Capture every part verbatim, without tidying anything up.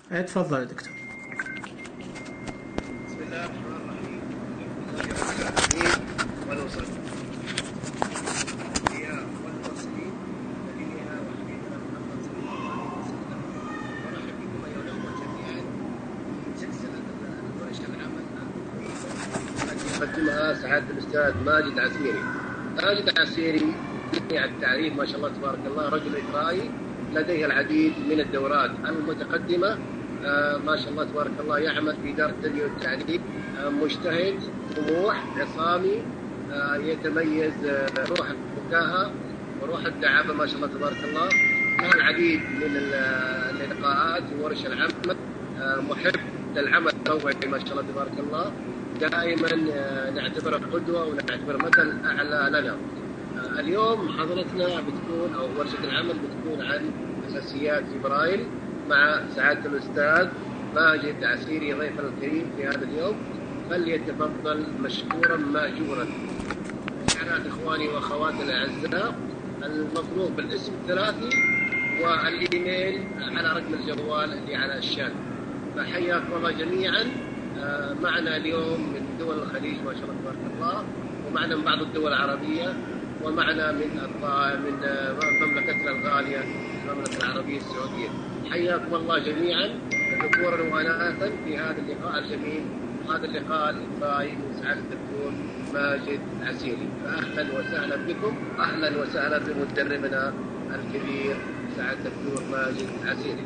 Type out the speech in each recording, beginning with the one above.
تفضل يا دكتور. بسم الله الرحمن الرحيم. ونصلي الأنبياء والمرسلين نبينا وحبيبنا محمد صلى الله عليه وسلم. ونرحب بكم أيها الأخوة جميعا في سلسلة ورش العمل يقدمها سعادة الأستاذ ماجد عسيري. ماجد عسيري على التعريف ما شاء الله تبارك الله، رجل إقرائي لديه العديد من الدورات المتقدمة. آه ما شاء الله تبارك الله، يعمل في إدارة التربية والتعليم، آه مجتهد طموح عصامي، آه يتميز آه روح الفكاهة وروح الدعابة ما شاء الله تبارك الله. له العديد من اللقاءات وورش العمل، آه محب للعمل التطوعي ما شاء الله تبارك الله. دائما آه نعتبره قدوة ونعتبره مثل أعلى لنا. آه اليوم محاضرتنا بتكون أو ورشة العمل بتكون عن أساسيات جبرايل مع سعادة الأستاذ ماجد عسيري ضيفنا الكريم في هذا اليوم. فليتفضل مشكورا ماجورا. شكرا إخواني وأخواتي الأعزاء، المطلوب بالاسم الثلاثي والإيميل على رقم الجوال اللي على الشاشة. فحياكم الله جميعا. معنا اليوم من دول الخليج ما شاء الله تبارك الله، ومعنا من بعض الدول العربية، ومعنا من من مملكتنا الغالية المملكة العربية السعودية. حياكم الله جميعا ذكورا واناثا في هذا اللقاء الجميل، هذا اللقاء الإقرائي من سعادة الدكتور ماجد عسيري. فأهلا وسهلا بكم، أهلا وسهلا بمدربنا الكبير سعادة الدكتور ماجد عسيري.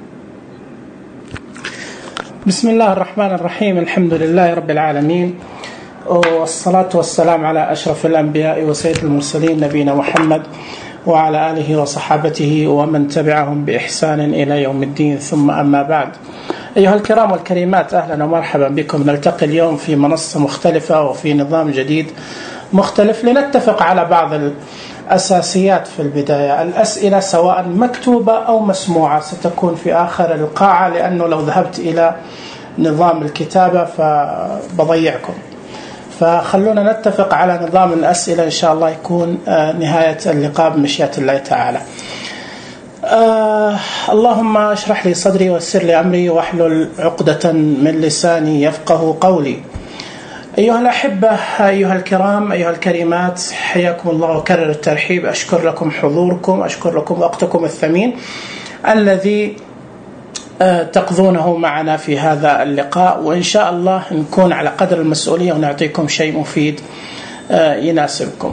بسم الله الرحمن الرحيم. الحمد لله رب العالمين، والصلاة والسلام على أشرف الأنبياء وسيد المرسلين نبينا محمد وعلى آله وصحابته ومن تبعهم بإحسان إلى يوم الدين، ثم أما بعد. أيها الكرام والكريمات، أهلا ومرحبا بكم. نلتقي اليوم في منصة مختلفة وفي نظام جديد مختلف لنتفق على بعض الأساسيات. في البداية الأسئلة سواء مكتوبة أو مسموعة ستكون في آخر القاعة، لأنه لو ذهبت إلى نظام الكتابة فبضيعكم. فخلونا نتفق على نظام الأسئلة إن شاء الله يكون نهاية اللقاء بمشيئة الله تعالى. آه اللهم اشرح لي صدري ويسر لي أمري واحلل عقدة من لساني يفقه قولي. أيها الأحبة، أيها الكرام، أيها الكريمات، حياكم الله وكرر الترحيب. أشكر لكم حضوركم، أشكر لكم وقتكم الثمين الذي تقضونه معنا في هذا اللقاء، وإن شاء الله نكون على قدر المسؤولية ونعطيكم شيء مفيد يناسبكم.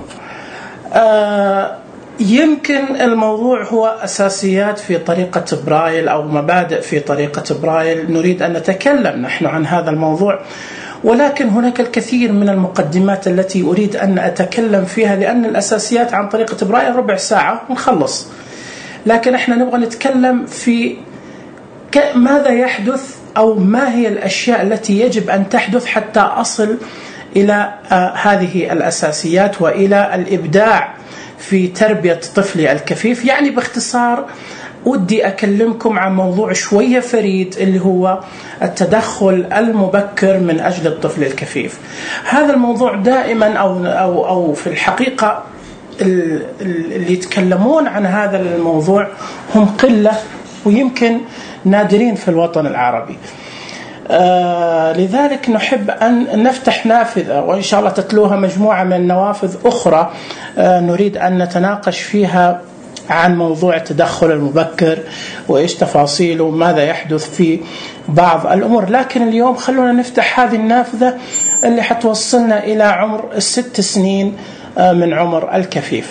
يمكن الموضوع هو أساسيات في طريقة برايل أو مبادئ في طريقة برايل. نريد أن نتكلم نحن عن هذا الموضوع، ولكن هناك الكثير من المقدمات التي أريد أن أتكلم فيها، لأن الأساسيات عن طريقة برايل ربع ساعة ونخلص، لكن احنا نبغى نتكلم في ماذا يحدث أو ما هي الأشياء التي يجب أن تحدث حتى أصل إلى هذه الأساسيات وإلى الإبداع في تربية طفلي الكفيف. يعني باختصار ودي أكلمكم عن موضوع شوية فريد، اللي هو التدخل المبكر من أجل الطفل الكفيف. هذا الموضوع دائما أو, أو, أو في الحقيقة اللي يتكلمون عن هذا الموضوع هم قلة، ويمكن نادرين في الوطن العربي. آه لذلك نحب أن نفتح نافذة، وإن شاء الله تتلوها مجموعة من النوافذ أخرى آه نريد أن نتناقش فيها عن موضوع التدخل المبكر وإيش تفاصيله وماذا يحدث في بعض الأمور. لكن اليوم خلونا نفتح هذه النافذة اللي حتوصلنا إلى عمر الست سنين آه من عمر الكفيف.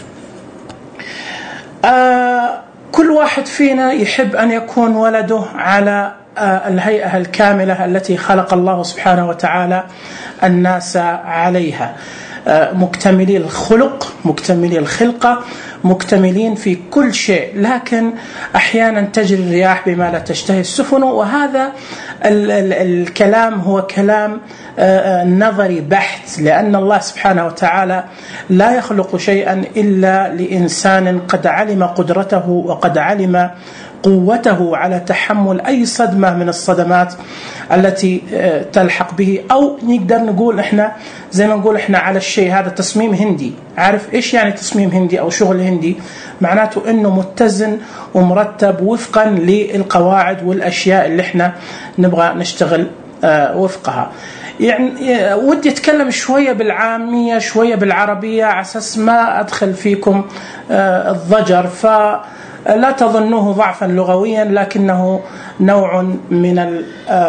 آه كل واحد فينا يحب أن يكون ولده على الهيئة الكاملة التي خلق الله سبحانه وتعالى الناس عليها، مكتملي الخلق، مكتملي الخلقة، مكتملين في كل شيء. لكن أحيانا تجري الرياح بما لا تشتهي السفن، وهذا ال- ال- الكلام هو كلام نظري بحت، لأن الله سبحانه وتعالى لا يخلق شيئا إلا لإنسان قد علم قدرته وقد علم قوته على تحمل أي صدمة من الصدمات التي تلحق به. أو نقدر نقول إحنا زي ما نقول إحنا على الشيء هذا تصميم هندي. عارف إيش يعني تصميم هندي أو شغل هندي؟ معناته إنه متزن ومرتب وفقا للقواعد والأشياء اللي إحنا نبغى نشتغل وفقها. يعني ودي أتكلم شوية بالعامية شوية بالعربية على أساس ما أدخل فيكم الضجر، فلا تظنوه ضعفا لغويا لكنه نوع من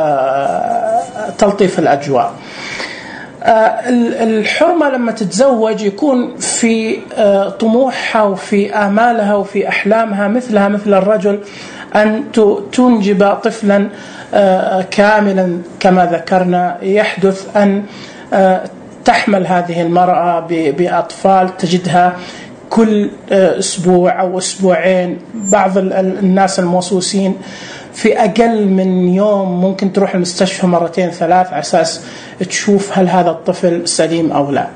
تلطيف الأجواء. الحرمة لما تتزوج يكون في طموحها وفي آمالها وفي أحلامها مثلها مثل الرجل أن تنجب طفلا كاملا كما ذكرنا. يحدث أن تحمل هذه المرأة بأطفال تجدها كل أسبوع أو أسبوعين. بعض الناس الموسوسين في أقل من يوم ممكن تروح المستشفى مرتين ثلاث على أساس تشوف هل هذا الطفل سليم أو لا.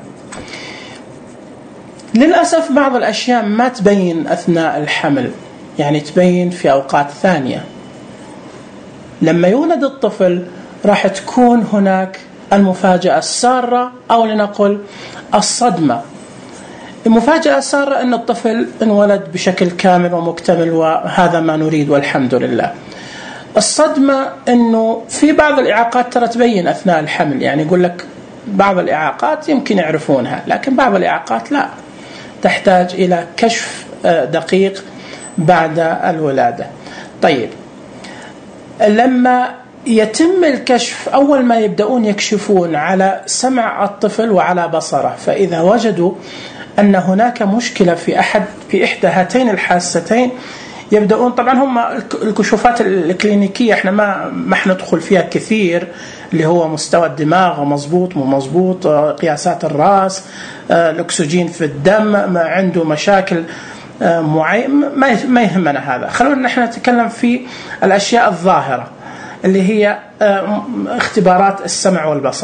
للأسف بعض الأشياء ما تبين أثناء الحمل، يعني تبين في أوقات ثانية. لما يولد الطفل راح تكون هناك المفاجأة السارة أو لنقل الصدمة. المفاجأة السارة أن الطفل انولد بشكل كامل ومكتمل وهذا ما نريد والحمد لله. الصدمة أنه في بعض الإعاقات ترى تبين أثناء الحمل، يعني يقول لك بعض الإعاقات يمكن يعرفونها لكن بعض الإعاقات لا، تحتاج إلى كشف دقيق بعد الولادة. طيب لما يتم الكشف أول ما يبدأون يكشفون على سمع الطفل وعلى بصره، فإذا وجدوا أن هناك مشكلة في أحد في إحدى هاتين الحاستين يبدأون. طبعا هم الكشوفات الكلينيكية احنا ما ما ندخل فيها كثير، اللي هو مستوى الدماغ مظبوط مو مظبوط، قياسات الرأس، الأكسجين في الدم، ما عنده مشاكل معين، ما يهمنا هذا. خلونا نحن نتكلم في الأشياء الظاهرة اللي هي اختبارات السمع والبصر.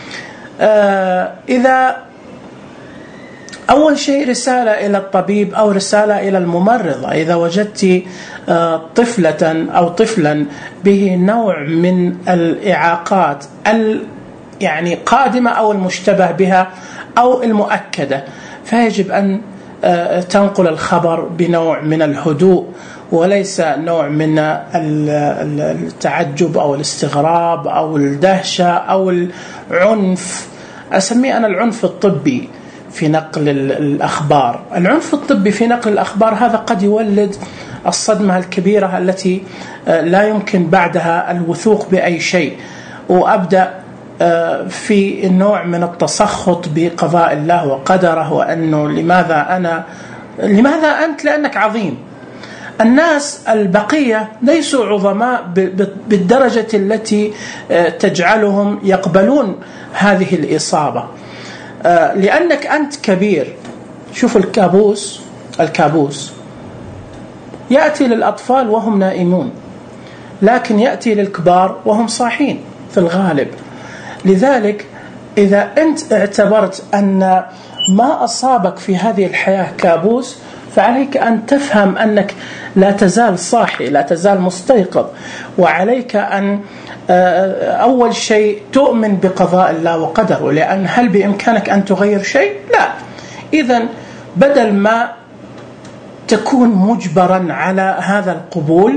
إذا أول شيء رسالة إلى الطبيب أو رسالة إلى الممرضة، إذا وجدت طفلة أو طفلا به نوع من الإعاقات يعني قادمة أو المشتبه بها أو المؤكدة، فيجب أن تنقل الخبر بنوع من الهدوء وليس نوع من التعجب أو الاستغراب أو الدهشة أو العنف. أسميه أنا العنف الطبي في نقل الأخبار. العنف الطبي في نقل الأخبار هذا قد يولد الصدمة الكبيرة التي لا يمكن بعدها الوثوق بأي شيء، وأبدأ في النوع من التسخط بقضاء الله وقدره، وأنه لماذا أنا لماذا أنت لأنك عظيم. الناس البقية ليسوا عظماء بالدرجة التي تجعلهم يقبلون هذه الإصابة، لأنك أنت كبير. شوف الكابوس الكابوس يأتي للأطفال وهم نائمون، لكن يأتي للكبار وهم صاحين في الغالب. لذلك إذا أنت اعتبرت أن ما أصابك في هذه الحياة كابوس، فعليك أن تفهم أنك لا تزال صاحي، لا تزال مستيقظ، وعليك أن أول شيء تؤمن بقضاء الله وقدره. لأن هل بإمكانك أن تغير شيء؟ لا. إذن بدل ما تكون مجبرا على هذا القبول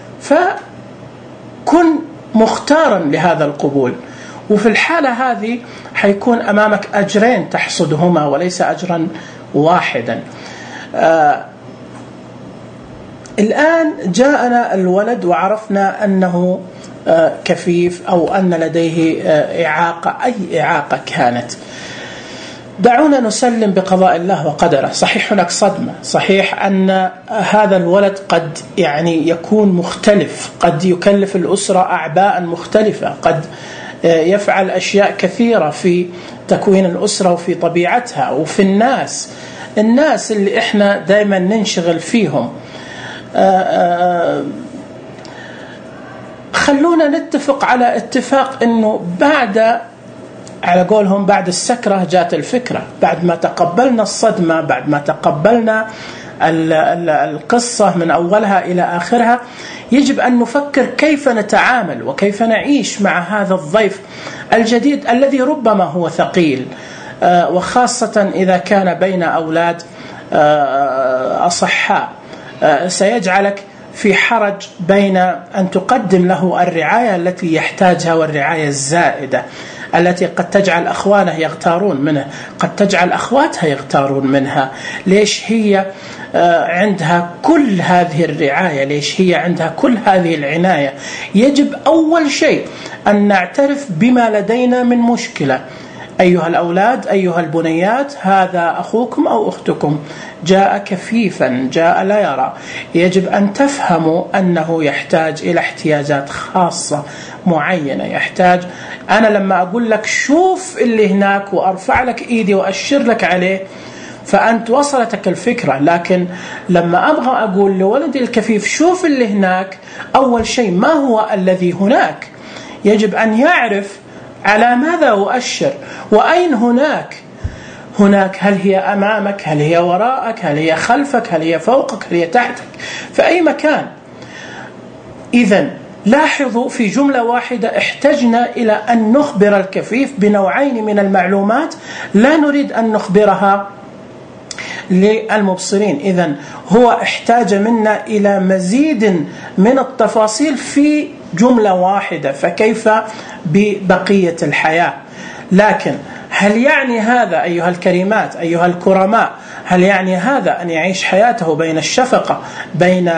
فكن مختارا لهذا القبول، وفي الحالة هذه حيكون أمامك أجرين تحصدهما وليس أجرا واحدا. آه الآن جاءنا الولد وعرفنا أنه آه كفيف أو أن لديه آه إعاقة، أي إعاقة كانت. دعونا نسلم بقضاء الله وقدره. صحيح هناك صدمة، صحيح أن هذا الولد قد يعني يكون مختلف، قد يكلف الأسرة أعباء مختلفة، قد يفعل أشياء كثيرة في تكوين الأسرة وفي طبيعتها وفي الناس الناس اللي إحنا دائما ننشغل فيهم. خلونا نتفق على اتفاق أنه بعد على قولهم بعد السكرة جاءت الفكرة. بعد ما تقبلنا الصدمة، بعد ما تقبلنا القصة من أولها إلى آخرها، يجب أن نفكر كيف نتعامل وكيف نعيش مع هذا الضيف الجديد الذي ربما هو ثقيل، وخاصة إذا كان بين أولاد أصحاء، سيجعلك في حرج بين أن تقدم له الرعاية التي يحتاجها والرعاية الزائدة التي قد تجعل أخوانه يغتارون منه، قد تجعل أخواتها يغتارون منها. ليش هي عندها كل هذه الرعاية؟ ليش هي عندها كل هذه العناية؟ يجب أول شيء أن نعترف بما لدينا من مشكلة. أيها الأولاد، أيها البنيات، هذا أخوكم أو أختكم جاء كفيفا، جاء لا يرى. يجب أن تفهموا أنه يحتاج إلى احتياجات خاصة معينة. يحتاج، أنا لما أقول لك شوف اللي هناك وأرفع لك إيدي وأشير لك عليه فأنت وصلتك الفكرة، لكن لما أبغى أقول لولدي الكفيف شوف اللي هناك، أول شيء ما هو الذي هناك؟ يجب أن يعرف على ماذا أؤشر وأين هناك. هناك هل هي أمامك، هل هي وراءك، هل هي خلفك، هل هي فوقك، هل هي تحتك، في أي مكان. إذن لاحظوا في جملة واحدة احتجنا إلى أن نخبر الكفيف بنوعين من المعلومات لا نريد أن نخبرها للمبصرين. إذن هو احتاج منا إلى مزيد من التفاصيل في جملة واحدة، فكيف ببقية الحياة؟ لكن هل يعني هذا أيها الكريمات أيها الكرماء، هل يعني هذا أن يعيش حياته بين الشفقة، بين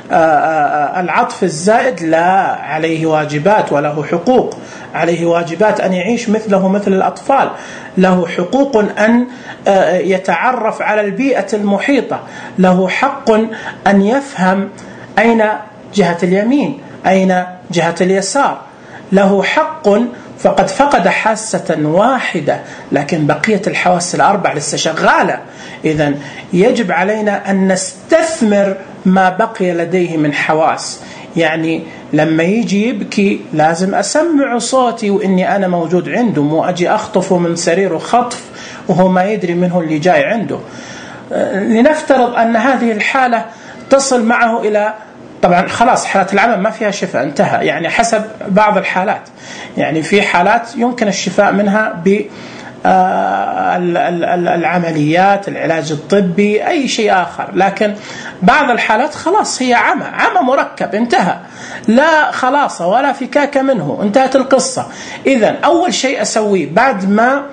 العطف الزائد؟ لا، عليه واجبات وله حقوق، عليه واجبات أن يعيش مثله مثل الأطفال، له حقوق أن يتعرف على البيئة المحيطة، له حق أن يفهم أين جهة اليمين أين جهة اليسار، له حق، فقد فقد حاسة واحدة لكن بقية الحواس الأربع لسه شغالة. إذن يجب علينا أن نستثمر ما بقي لديه من حواس. يعني لما يجي يبكي لازم أسمع صوتي وإني أنا موجود عنده، مو أجي أخطفه من سريره خطف وهو ما يدري منه اللي جاي عنده. لنفترض أن هذه الحالة تصل معه إلى، طبعا خلاص حالات العمى ما فيها شفاء، انتهى، يعني حسب بعض الحالات، يعني في حالات يمكن الشفاء منها بالعمليات، العلاج الطبي، أي شيء آخر، لكن بعض الحالات خلاص هي عمى، عمى مركب، انتهى، لا خلاص ولا فكاك منه، انتهت القصة. إذن أول شيء أسويه بعد ما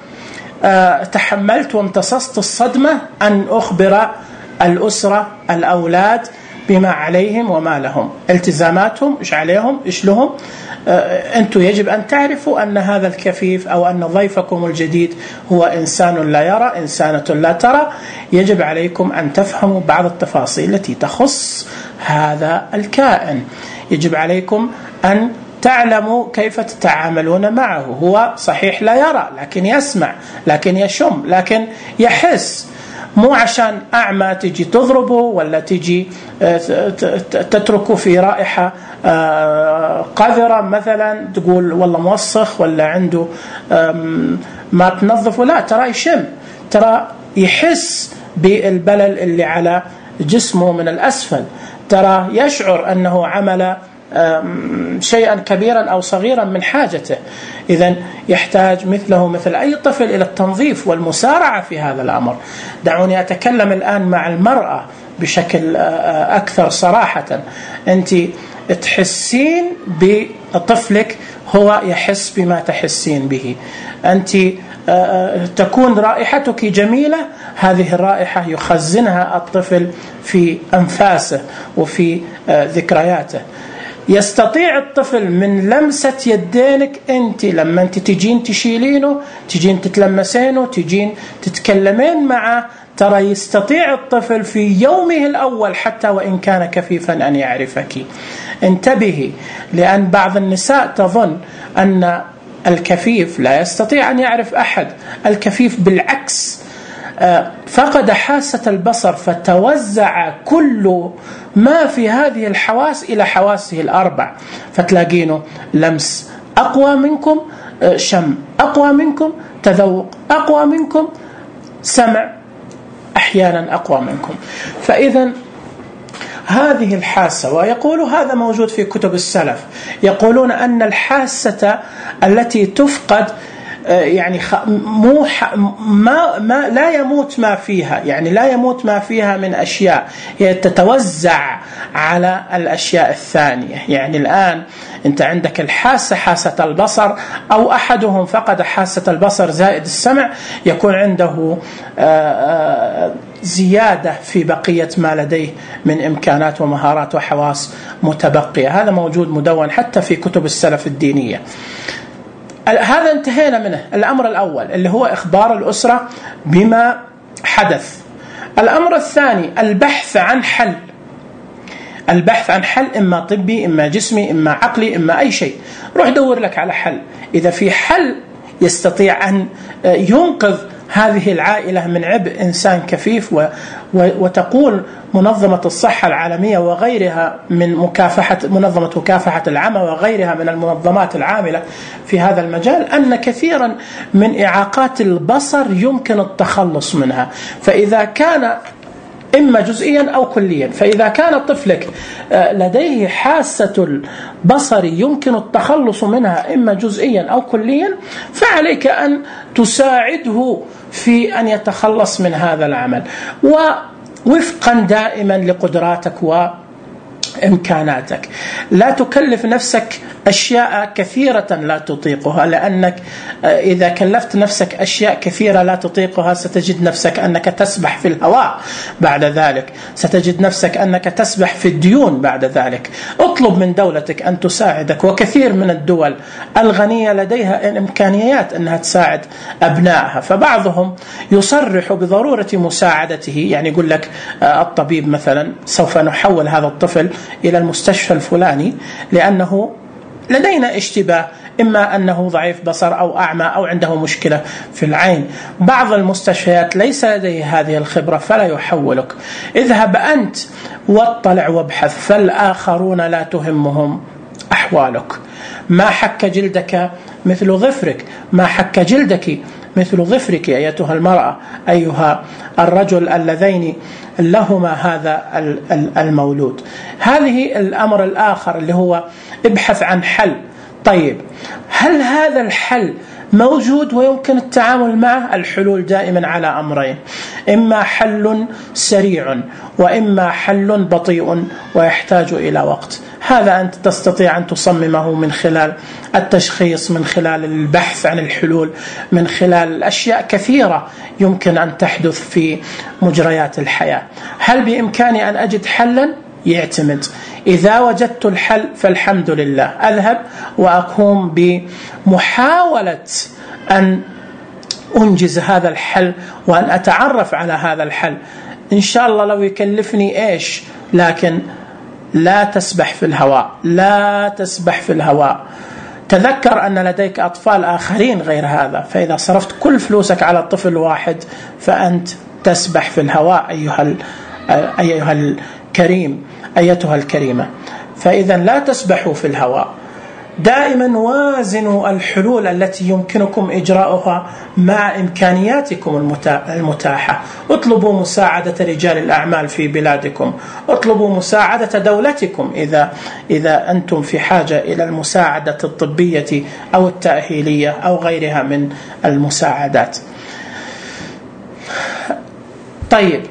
تحملت وامتصصت الصدمة أن أخبر الأسرة الأولاد بما عليهم وما لهم، التزاماتهم، إيش عليهم، إيش لهم. أنتم يجب أن تعرفوا أن هذا الكفيف أو أن ضيفكم الجديد هو إنسان لا يرى، إنسانة لا ترى. يجب عليكم أن تفهموا بعض التفاصيل التي تخص هذا الكائن. يجب عليكم أن تعلموا كيف تتعاملون معه. هو صحيح لا يرى لكن يسمع، لكن يشم، لكن يحس. مو عشان أعمى تجي تضربه ولا تجي تتركه في رائحة قذرة مثلا تقول والله موسخ ولا عنده ما تنظفه، لا، ترى يشم، ترى يحس بالبلل اللي على جسمه من الأسفل، ترى يشعر أنه عمل شيئا كبيرا أو صغيرا من حاجته. إذن يحتاج مثله مثل أي طفل إلى التنظيف والمسارعة في هذا الأمر. دعوني أتكلم الآن مع المرأة بشكل أكثر صراحة. أنت تحسين بطفلك، هو يحس بما تحسين به. أنت تكون رائحتك جميلة، هذه الرائحة يخزنها الطفل في أنفاسه وفي ذكرياته. يستطيع الطفل من لمسة يدينك أنت لما أنت تجين تشيلينه، تجين تتلمسينه، تجين تتكلمين معه، ترى يستطيع الطفل في يومه الأول حتى وإن كان كفيفا أن يعرفك. انتبهي، لأن بعض النساء تظن أن الكفيف لا يستطيع أن يعرف أحد. الكفيف بالعكس فقد حاسة البصر، فتوزع كل ما في هذه الحواس إلى حواسه الأربع، فتلاقينه لمس أقوى منكم، شم أقوى منكم، تذوق أقوى منكم، سمع أحيانا أقوى منكم. فإذا هذه الحاسة، ويقول هذا موجود في كتب السلف، يقولون أن الحاسة التي تفقد يعني مو ما ما لا يموت ما فيها، يعني لا يموت ما فيها من أشياء، هي تتوزع على الأشياء الثانية. يعني الآن أنت عندك الحاسة، حاسة البصر، أو أحدهم فقد حاسة البصر زائد السمع، يكون عنده زيادة في بقية ما لديه من إمكانات ومهارات وحواس متبقية. هذا موجود مدون حتى في كتب السلف الدينية. هذا انتهينا منه. الأمر الأول اللي هو إخبار الأسرة بما حدث. الأمر الثاني البحث عن حل، البحث عن حل، إما طبي إما جسمي إما عقلي إما أي شيء. روح دور لك على حل. إذا في حل يستطيع أن ينقذ هذه العائلة من عبء إنسان كفيف، و وتقول منظمة الصحة العالمية وغيرها من مكافحة منظمة مكافحة العمى وغيرها من المنظمات العاملة في هذا المجال أن كثيرا من إعاقات البصر يمكن التخلص منها. فإذا كان إما جزئيا أو كليا، فإذا كان طفلك لديه حاسة البصر يمكن التخلص منها إما جزئيا أو كليا، فعليك أن تساعده في أن يتخلص من هذا العمل، ووفقا دائما لقدراتك وإمكاناتك. لا تكلف نفسك أشياء كثيرة لا تطيقها، لأنك إذا كلفت نفسك أشياء كثيرة لا تطيقها ستجد نفسك أنك تسبح في الهواء بعد ذلك، ستجد نفسك أنك تسبح في الديون بعد ذلك. اطلب من دولتك أن تساعدك، وكثير من الدول الغنية لديها إمكانيات أنها تساعد أبنائها. فبعضهم يصرح بضرورة مساعدته، يعني يقول لك الطبيب مثلا سوف نحول هذا الطفل إلى المستشفى الفلاني لأنه لدينا اشتباه، إما أنه ضعيف بصر أو أعمى أو عنده مشكلة في العين. بعض المستشفيات ليس لديه هذه الخبرة فلا يحولك. اذهب أنت واطلع وابحث، فالآخرون لا تهمهم أحوالك. ما حك جلدك مثل ظفرك، ما حك جلدك مثل ظفرك أيتها المرأة أيها الرجل اللذين لهما هذا المولود. هذه الأمر الآخر اللي هو ابحث عن حل. طيب هل هذا الحل موجود ويمكن التعامل معه؟ الحلول دائما على أمرين، إما حل سريع وإما حل بطيء ويحتاج إلى وقت. هذا أنت تستطيع أن تصممه من خلال التشخيص، من خلال البحث عن الحلول، من خلال أشياء كثيرة يمكن أن تحدث في مجريات الحياة. هل بإمكاني أن أجد حلا؟ يعتمد. إذا وجدت الحل فالحمد لله، أذهب وأقوم بمحاولة أن أنجز هذا الحل وأن أتعرف على هذا الحل، إن شاء الله لو يكلفني إيش. لكن لا تسبح في الهواء، لا تسبح في الهواء. تذكر أن لديك أطفال آخرين غير هذا، فإذا صرفت كل فلوسك على طفل واحد فأنت تسبح في الهواء أيها أيها الكريم، أيتها الكريمة. فإذا لا تسبحوا في الهواء، دائما وازنوا الحلول التي يمكنكم إجراؤها مع إمكانياتكم المتاحة. اطلبوا مساعدة رجال الأعمال في بلادكم، اطلبوا مساعدة دولتكم إذا إذا أنتم في حاجة إلى المساعدة الطبية أو التأهيلية أو غيرها من المساعدات. طيب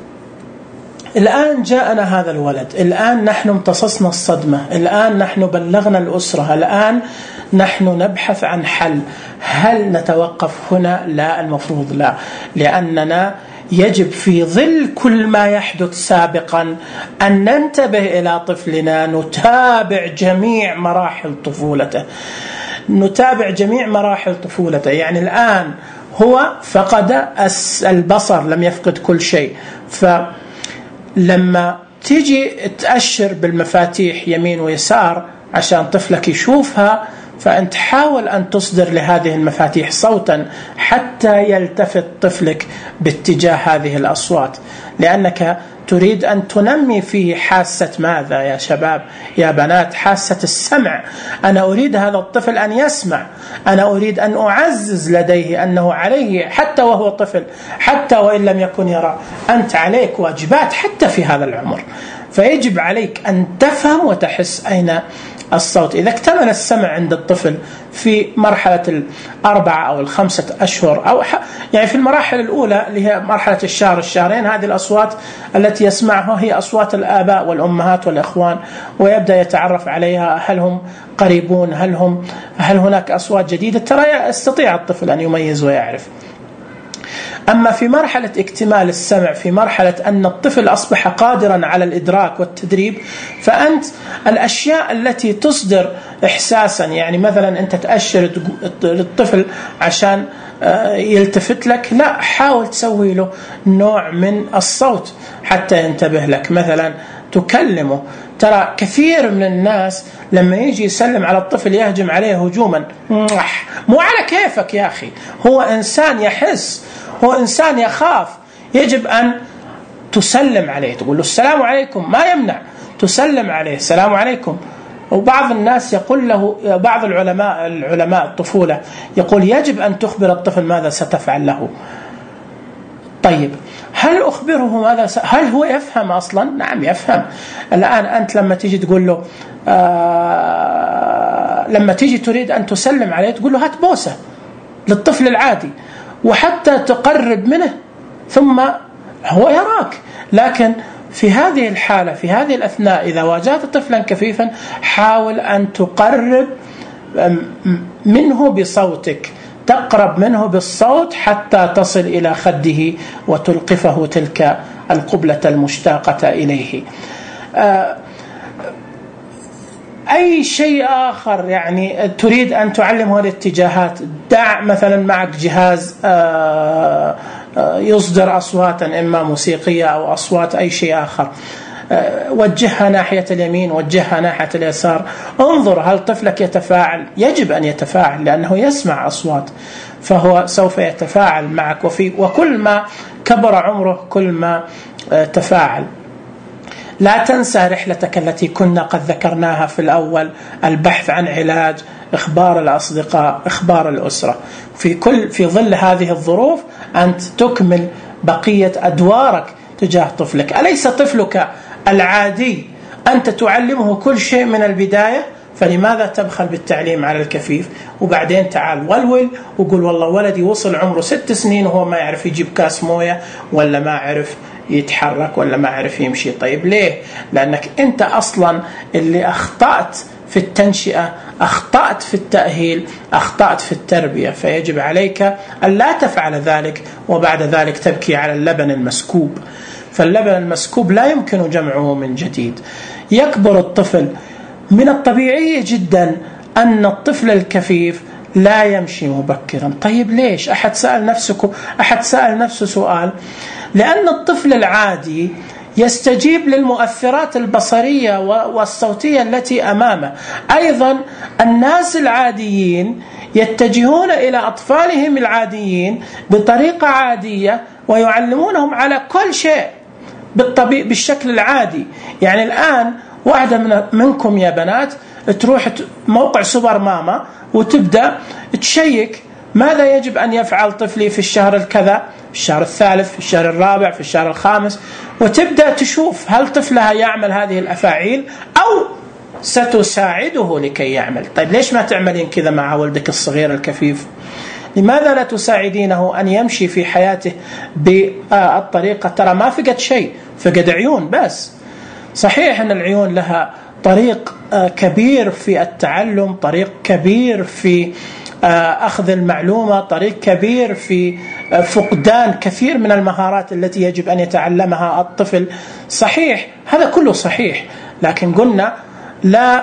الآن جاءنا هذا الولد، الآن نحن امتصصنا الصدمة، الآن نحن بلغنا الأسرة، الآن نحن نبحث عن حل. هل نتوقف هنا؟ لا، المفروض لا، لأننا يجب في ظل كل ما يحدث سابقا أن ننتبه إلى طفلنا، نتابع جميع مراحل طفولته، نتابع جميع مراحل طفولته. يعني الآن هو فقد البصر، لم يفقد كل شيء. ف لما تيجي تأشر بالمفاتيح يمين ويسار عشان طفلك يشوفها، فأنت حاول أن تصدر لهذه المفاتيح صوتا حتى يلتفت طفلك باتجاه هذه الأصوات، لأنك تريد أن تنمي فيه حاسة ماذا يا شباب يا بنات؟ حاسة السمع. أنا أريد هذا الطفل أن يسمع، أنا أريد أن أعزز لديه أنه عليه حتى وهو طفل، حتى وإن لم يكن يرى، أنت عليك واجبات حتى في هذا العمر، فيجب عليك أن تفهم وتحس أين الصوت. إذا اكتمل السمع عند الطفل في مرحلة الأربعة أو الخمسة أشهر أو يعني في المراحل الأولى اللي هي مرحلة الشهر الشهرين، هذه الأصوات التي يسمعها هي أصوات الآباء والأمهات والإخوان، ويبدأ يتعرف عليها، هل هم قريبون، هل هم هل هناك أصوات جديدة، ترى يستطيع الطفل أن يميز ويعرف. أما في مرحلة اكتمال السمع، في مرحلة أن الطفل أصبح قادرا على الإدراك والتدريب، فأنت الأشياء التي تصدر إحساسا، يعني مثلا أنت تأشر للطفل عشان يلتفت لك، لا، حاول تسوي له نوع من الصوت حتى ينتبه لك. مثلا تكلمه، ترى كثير من الناس لما يجي يسلم على الطفل يهجم عليه هجوما، مو على كيفك يا أخي، هو إنسان يحس، هو إنسان يخاف، يجب أن تسلم عليه، تقول له السلام عليكم، ما يمنع تسلم عليه السلام عليكم. وبعض الناس يقول له، بعض العلماء العلماء الطفولة يقول يجب أن تخبر الطفل ماذا ستفعل له. طيب هل أخبره ماذا س... هل هو يفهم أصلا؟ نعم يفهم. الآن أنت لما تيجي تقول له آه... لما تيجي تريد أن تسلم عليه تقول له هات بوسة للطفل العادي، وحتى تقرب منه ثم هو يراك. لكن في هذه الحالة، في هذه الأثناء، إذا واجهت طفلا كفيفا حاول أن تقرب منه بصوتك، تقرب منه بالصوت حتى تصل إلى خده وتلقفه تلك القبلة المشتاقة إليه. أي شيء آخر يعني تريد أن تعلمه الاتجاهات، دع مثلا معك جهاز يصدر أصواتا إما موسيقية أو أصوات أي شيء آخر، وجهها ناحية اليمين، وجهها ناحية اليسار، انظر هل طفلك يتفاعل. يجب أن يتفاعل لأنه يسمع أصوات، فهو سوف يتفاعل معك، وفي وكل ما كبر عمره كل ما تفاعل. لا تنسى رحلتك التي كنا قد ذكرناها في الأول، البحث عن علاج، إخبار الأصدقاء، إخبار الأسرة. في كل في ظل هذه الظروف أنت تكمل بقية أدوارك تجاه طفلك. أليس طفلك العادي أنت تعلمه كل شيء من البداية؟ فلماذا تبخل بالتعليم على الكفيف؟ وبعدين تعال ولول وقول والله ولدي وصل عمره ست سنين وهو ما يعرف يجيب كاس موية، ولا ما عرف يتحرك، ولا ما عرف يمشي. طيب ليه؟ لأنك أنت أصلا اللي أخطأت في التنشئة، أخطأت في التأهيل، أخطأت في التربية. فيجب عليك أن لا تفعل ذلك وبعد ذلك تبكي على اللبن المسكوب. فاللبن المسكوب لا يمكن جمعه من جديد. يكبر الطفل، من الطبيعي جدا أن الطفل الكفيف لا يمشي مبكرا. طيب ليش؟ أحد سأل نفسه أحد سأل نفسه سؤال. لأن الطفل العادي يستجيب للمؤثرات البصرية والصوتية التي أمامه. أيضا الناس العاديين يتجهون إلى أطفالهم العاديين بطريقة عادية ويعلمونهم على كل شيء بالطبيعي بالشكل العادي. يعني الآن واحدة من منكم يا بنات تروح موقع سوبر ماما وتبدأ تشيك ماذا يجب أن يفعل طفلي في الشهر الكذا، في الشهر الثالث، في الشهر الرابع، في الشهر الخامس، وتبدأ تشوف هل طفلها يعمل هذه الأفاعيل أو ستساعده لكي يعمل. طيب ليش ما تعملين كذا مع ولدك الصغير الكفيف؟ لماذا لا تساعدينه أن يمشي في حياته بالطريقة؟ ترى ما فقد شيء، فقد عيون بس. صحيح أن العيون لها طريق كبير في التعلم، طريق كبير في أخذ المعلومة، طريق كبير في فقدان كثير من المهارات التي يجب أن يتعلمها الطفل. صحيح، هذا كله صحيح، لكن قلنا لا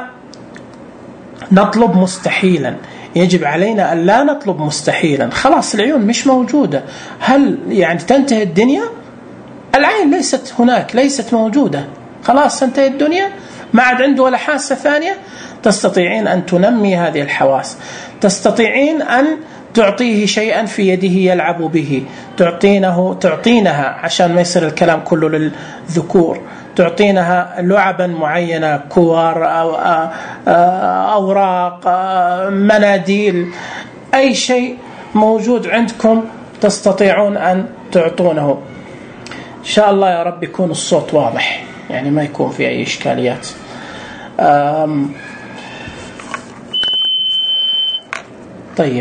نطلب مستحيلا. يجب علينا أن لا نطلب مستحيلا. خلاص العيون مش موجودة، هل يعني تنتهي الدنيا؟ العين ليست هناك، ليست موجودة، خلاص تنتهي الدنيا، ما عاد عنده ولا حاسة ثانية. تستطيعين أن تنمي هذه الحواس، تستطيعين أن تعطيه شيئا في يده يلعب به، تعطينه تعطينها عشان ما يصير الكلام كله للذكور، تعطينها لعبا معينة، كور أو أوراق، مناديل، أي شيء موجود عندكم تستطيعون أن تعطونه. إن شاء الله يا رب يكون الصوت واضح، يعني ما يكون في أي إشكاليات. طيب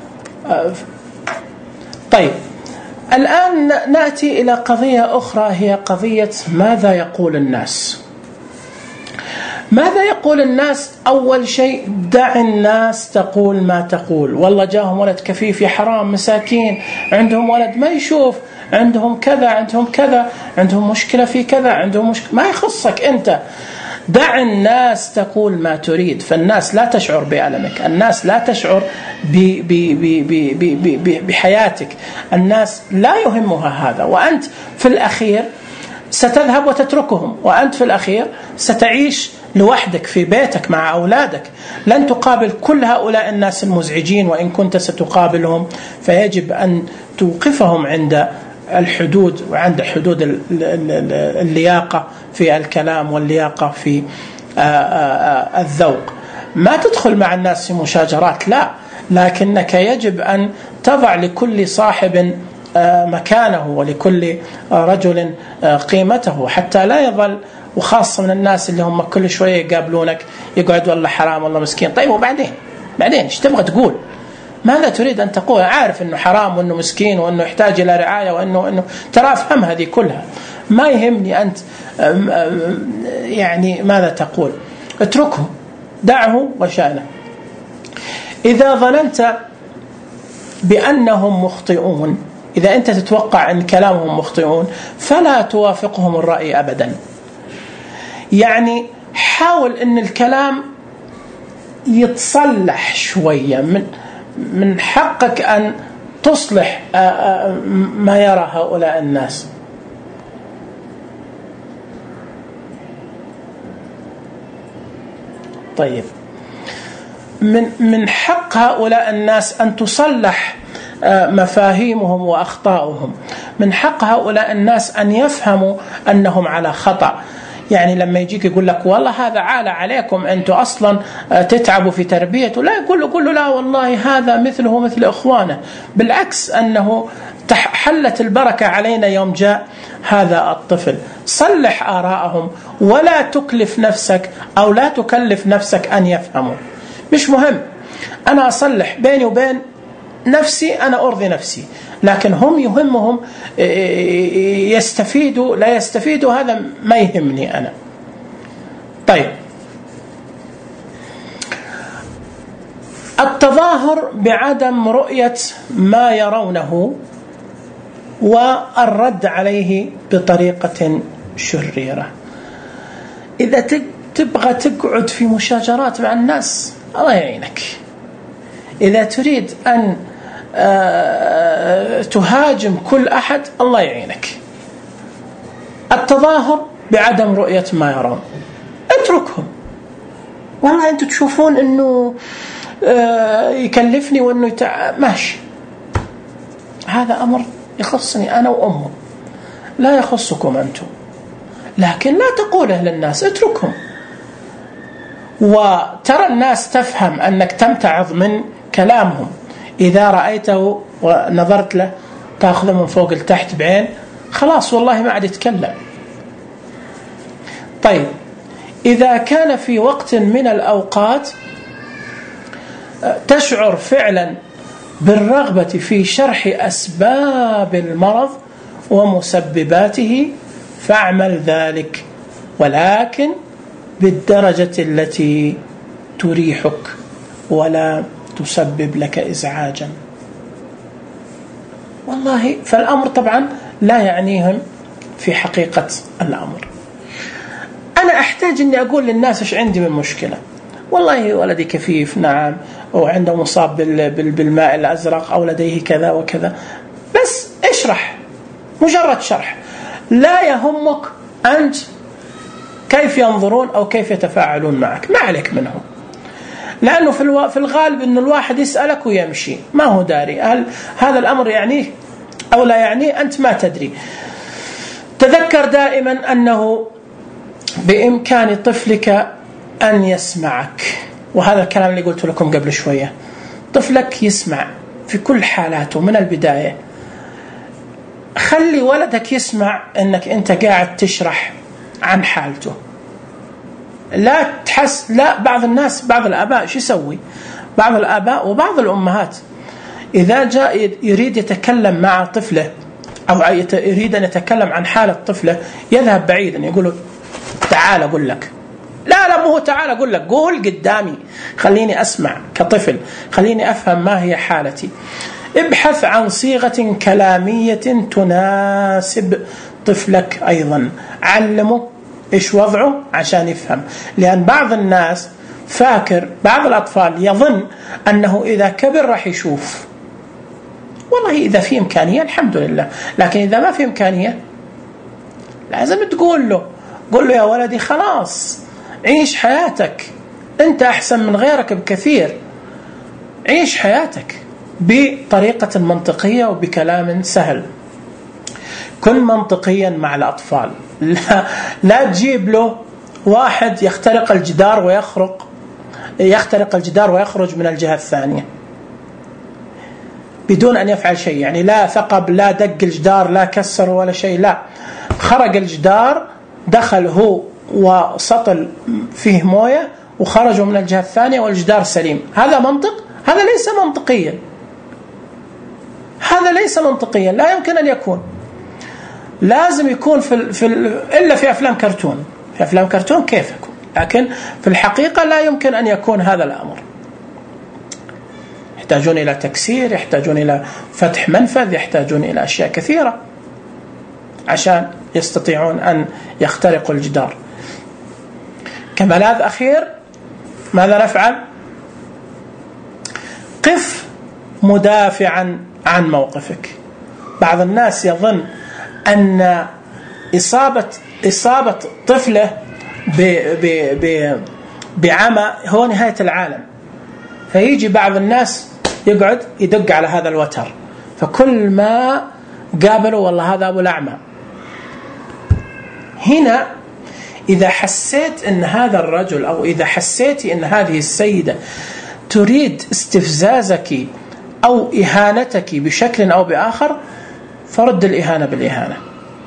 طيب الآن نأتي إلى قضية أخرى، هي قضية ماذا يقول الناس. ماذا يقول الناس؟ أول شيء دع الناس تقول ما تقول. والله جاهم ولد كفيف يا حرام، مساكين، عندهم ولد ما يشوف، عندهم كذا، عندهم كذا، عندهم مشكلة في كذا، عندهم مشكلة، ما يخصك أنت. دع الناس تقول ما تريد، فالناس لا تشعر بألمك، الناس لا تشعر بحياتك، الناس لا يهمها هذا، وأنت في الأخير ستذهب وتتركهم، وأنت في الأخير ستعيش لوحدك في بيتك مع أولادك، لن تقابل كل هؤلاء الناس المزعجين، وإن كنت ستقابلهم فيجب أن توقفهم عند الحدود، وعند حدود اللياقة في الكلام واللياقة في الذوق. ما تدخل مع الناس في مشاجرات، لا، لكنك يجب أن تضع لكل صاحب مكانه ولكل رجل قيمته، حتى لا يظل، وخاصة من الناس اللي هم كل شوية يقابلونك يقعد والله حرام والله مسكين. طيب وبعدين بعدين ايش تبغى تقول؟ ماذا تريد أن تقول؟ عارف أنه حرام وأنه مسكين وأنه يحتاج إلى رعاية وأنه أنه ترى أفهم هذه كلها، ما يهمني أنت يعني ماذا تقول، اتركه، دعه وشأنه. إذا ظننت بأنهم مخطئون، إذا أنت تتوقع أن كلامهم مخطئون، فلا توافقهم الرأي أبدا. يعني حاول أن الكلام يتصلح شوية، من من حقك أن تصلح ما يرى هؤلاء الناس. طيب من من حق هؤلاء الناس أن تصلح مفاهيمهم وأخطاؤهم، من حق هؤلاء الناس أن يفهموا أنهم على خطأ. يعني لما يجيك يقول لك والله هذا عالة عليكم، أنتم أصلا تتعبوا في تربيته، لا، يقول له, يقول له لا والله هذا مثله مثل إخوانه، بالعكس أنه حلت البركة علينا يوم جاء هذا الطفل. صلح آراءهم، ولا تكلف نفسك أو لا تكلف نفسك أن يفهموا. مش مهم، أنا أصلح بيني وبين نفسي، أنا أرضي نفسي، لكن هم يهمهم يستفيدوا لا يستفيدوا، هذا ما يهمني أنا. طيب التظاهر بعدم رؤية ما يرونه والرد عليه بطريقة شريرة. إذا تبغى تقعد في مشاجرات مع الناس الله يعينك، إذا تريد أن تهاجم كل أحد الله يعينك. التظاهر بعدم رؤية ما يرون، اتركهم. والله أنتم تشوفون أنه يكلفني وأنه يتع... ماشي، هذا أمر يخصني أنا وأمه، لا يخصكم أنتم، لكن لا تقوله للناس، اتركهم. وترى الناس تفهم أنك تمتعض من كلامهم، إذا رأيته ونظرت له تأخذه من فوق لتحت بعين، خلاص والله ما عاد يتكلم. طيب إذا كان في وقت من الأوقات تشعر فعلا بالرغبة في شرح أسباب المرض ومسبباته فاعمل ذلك، ولكن بالدرجة التي تريحك ولا تسبب لك إزعاجا. والله فالأمر طبعا لا يعنيهم في حقيقة الأمر. أنا أحتاج أني أقول للناس إيش عندي من مشكلة، والله ولدي كفيف، نعم، وعنده مصاب بالماء الأزرق أو لديه كذا وكذا، بس اشرح، مجرد شرح. لا يهمك أنت كيف ينظرون أو كيف يتفاعلون معك، ما عليك منهم، لأنه في الو... في الغالب أن الواحد يسألك ويمشي، ما هو داري هل هذا الأمر يعنيه أو لا يعنيه، أنت ما تدري. تذكر دائما أنه بإمكان طفلك أن يسمعك، وهذا الكلام اللي قلت لكم قبل شوية. طفلك يسمع في كل حالاته من البداية. خلي ولدك يسمع أنك أنت قاعد تشرح عن حالته. لا تحس لا بعض الناس، بعض الآباء شو يسوي؟ بعض الآباء وبعض الأمهات إذا جاء يريد يتكلم مع طفله أو يريد أن يتكلم عن حالة طفله يذهب بعيدا، يقول له تعال أقول لك. لا لا مو تعال أقول لك، قول قدامي، خليني أسمع كطفل، خليني أفهم ما هي حالتي. ابحث عن صيغة كلامية تناسب طفلك أيضا، علمه إيش وضعه عشان يفهم. لأن بعض الناس فاكر، بعض الأطفال يظن أنه إذا كبر راح يشوف. والله إذا في إمكانية الحمد لله، لكن إذا ما في إمكانية لازم تقول له، قول له يا ولدي خلاص عيش حياتك، أنت أحسن من غيرك بكثير، عيش حياتك بطريقة منطقية وبكلام سهل. كن منطقيا مع الأطفال. لا, لا تجيب له واحد يخترق الجدار ويخرق يخترق الجدار ويخرج من الجهة الثانية بدون أن يفعل شيء، يعني لا ثقب، لا دق الجدار، لا كسر ولا شيء، لا خرج الجدار، دخل هو وسطل فيه موية وخرجوا من الجهة الثانية والجدار سليم. هذا منطق؟ هذا ليس منطقيا، هذا ليس منطقيا، لا يمكن أن يكون. لازم يكون في, ال... في ال... إلا في أفلام كرتون، في أفلام كرتون كيف يكون، لكن في الحقيقة لا يمكن أن يكون هذا الأمر. يحتاجون إلى تكسير، يحتاجون إلى فتح منفذ، يحتاجون إلى أشياء كثيرة عشان يستطيعون أن يخترقوا الجدار. كملاذ أخير ماذا نفعل؟ قف مدافعا عن موقفك. بعض الناس يظن أن إصابة إصابة طفله ب ب ب بعمى هو نهاية العالم، فيجي بعض الناس يقعد يدق على هذا الوتر، فكل ما قابلوا والله هذا أبو الأعمى. هنا إذا حسيت أن هذا الرجل أو إذا حسيتي أن هذه السيدة تريد استفزازك أو إهانتك بشكل أو بآخر، فرد الإهانة بالإهانة،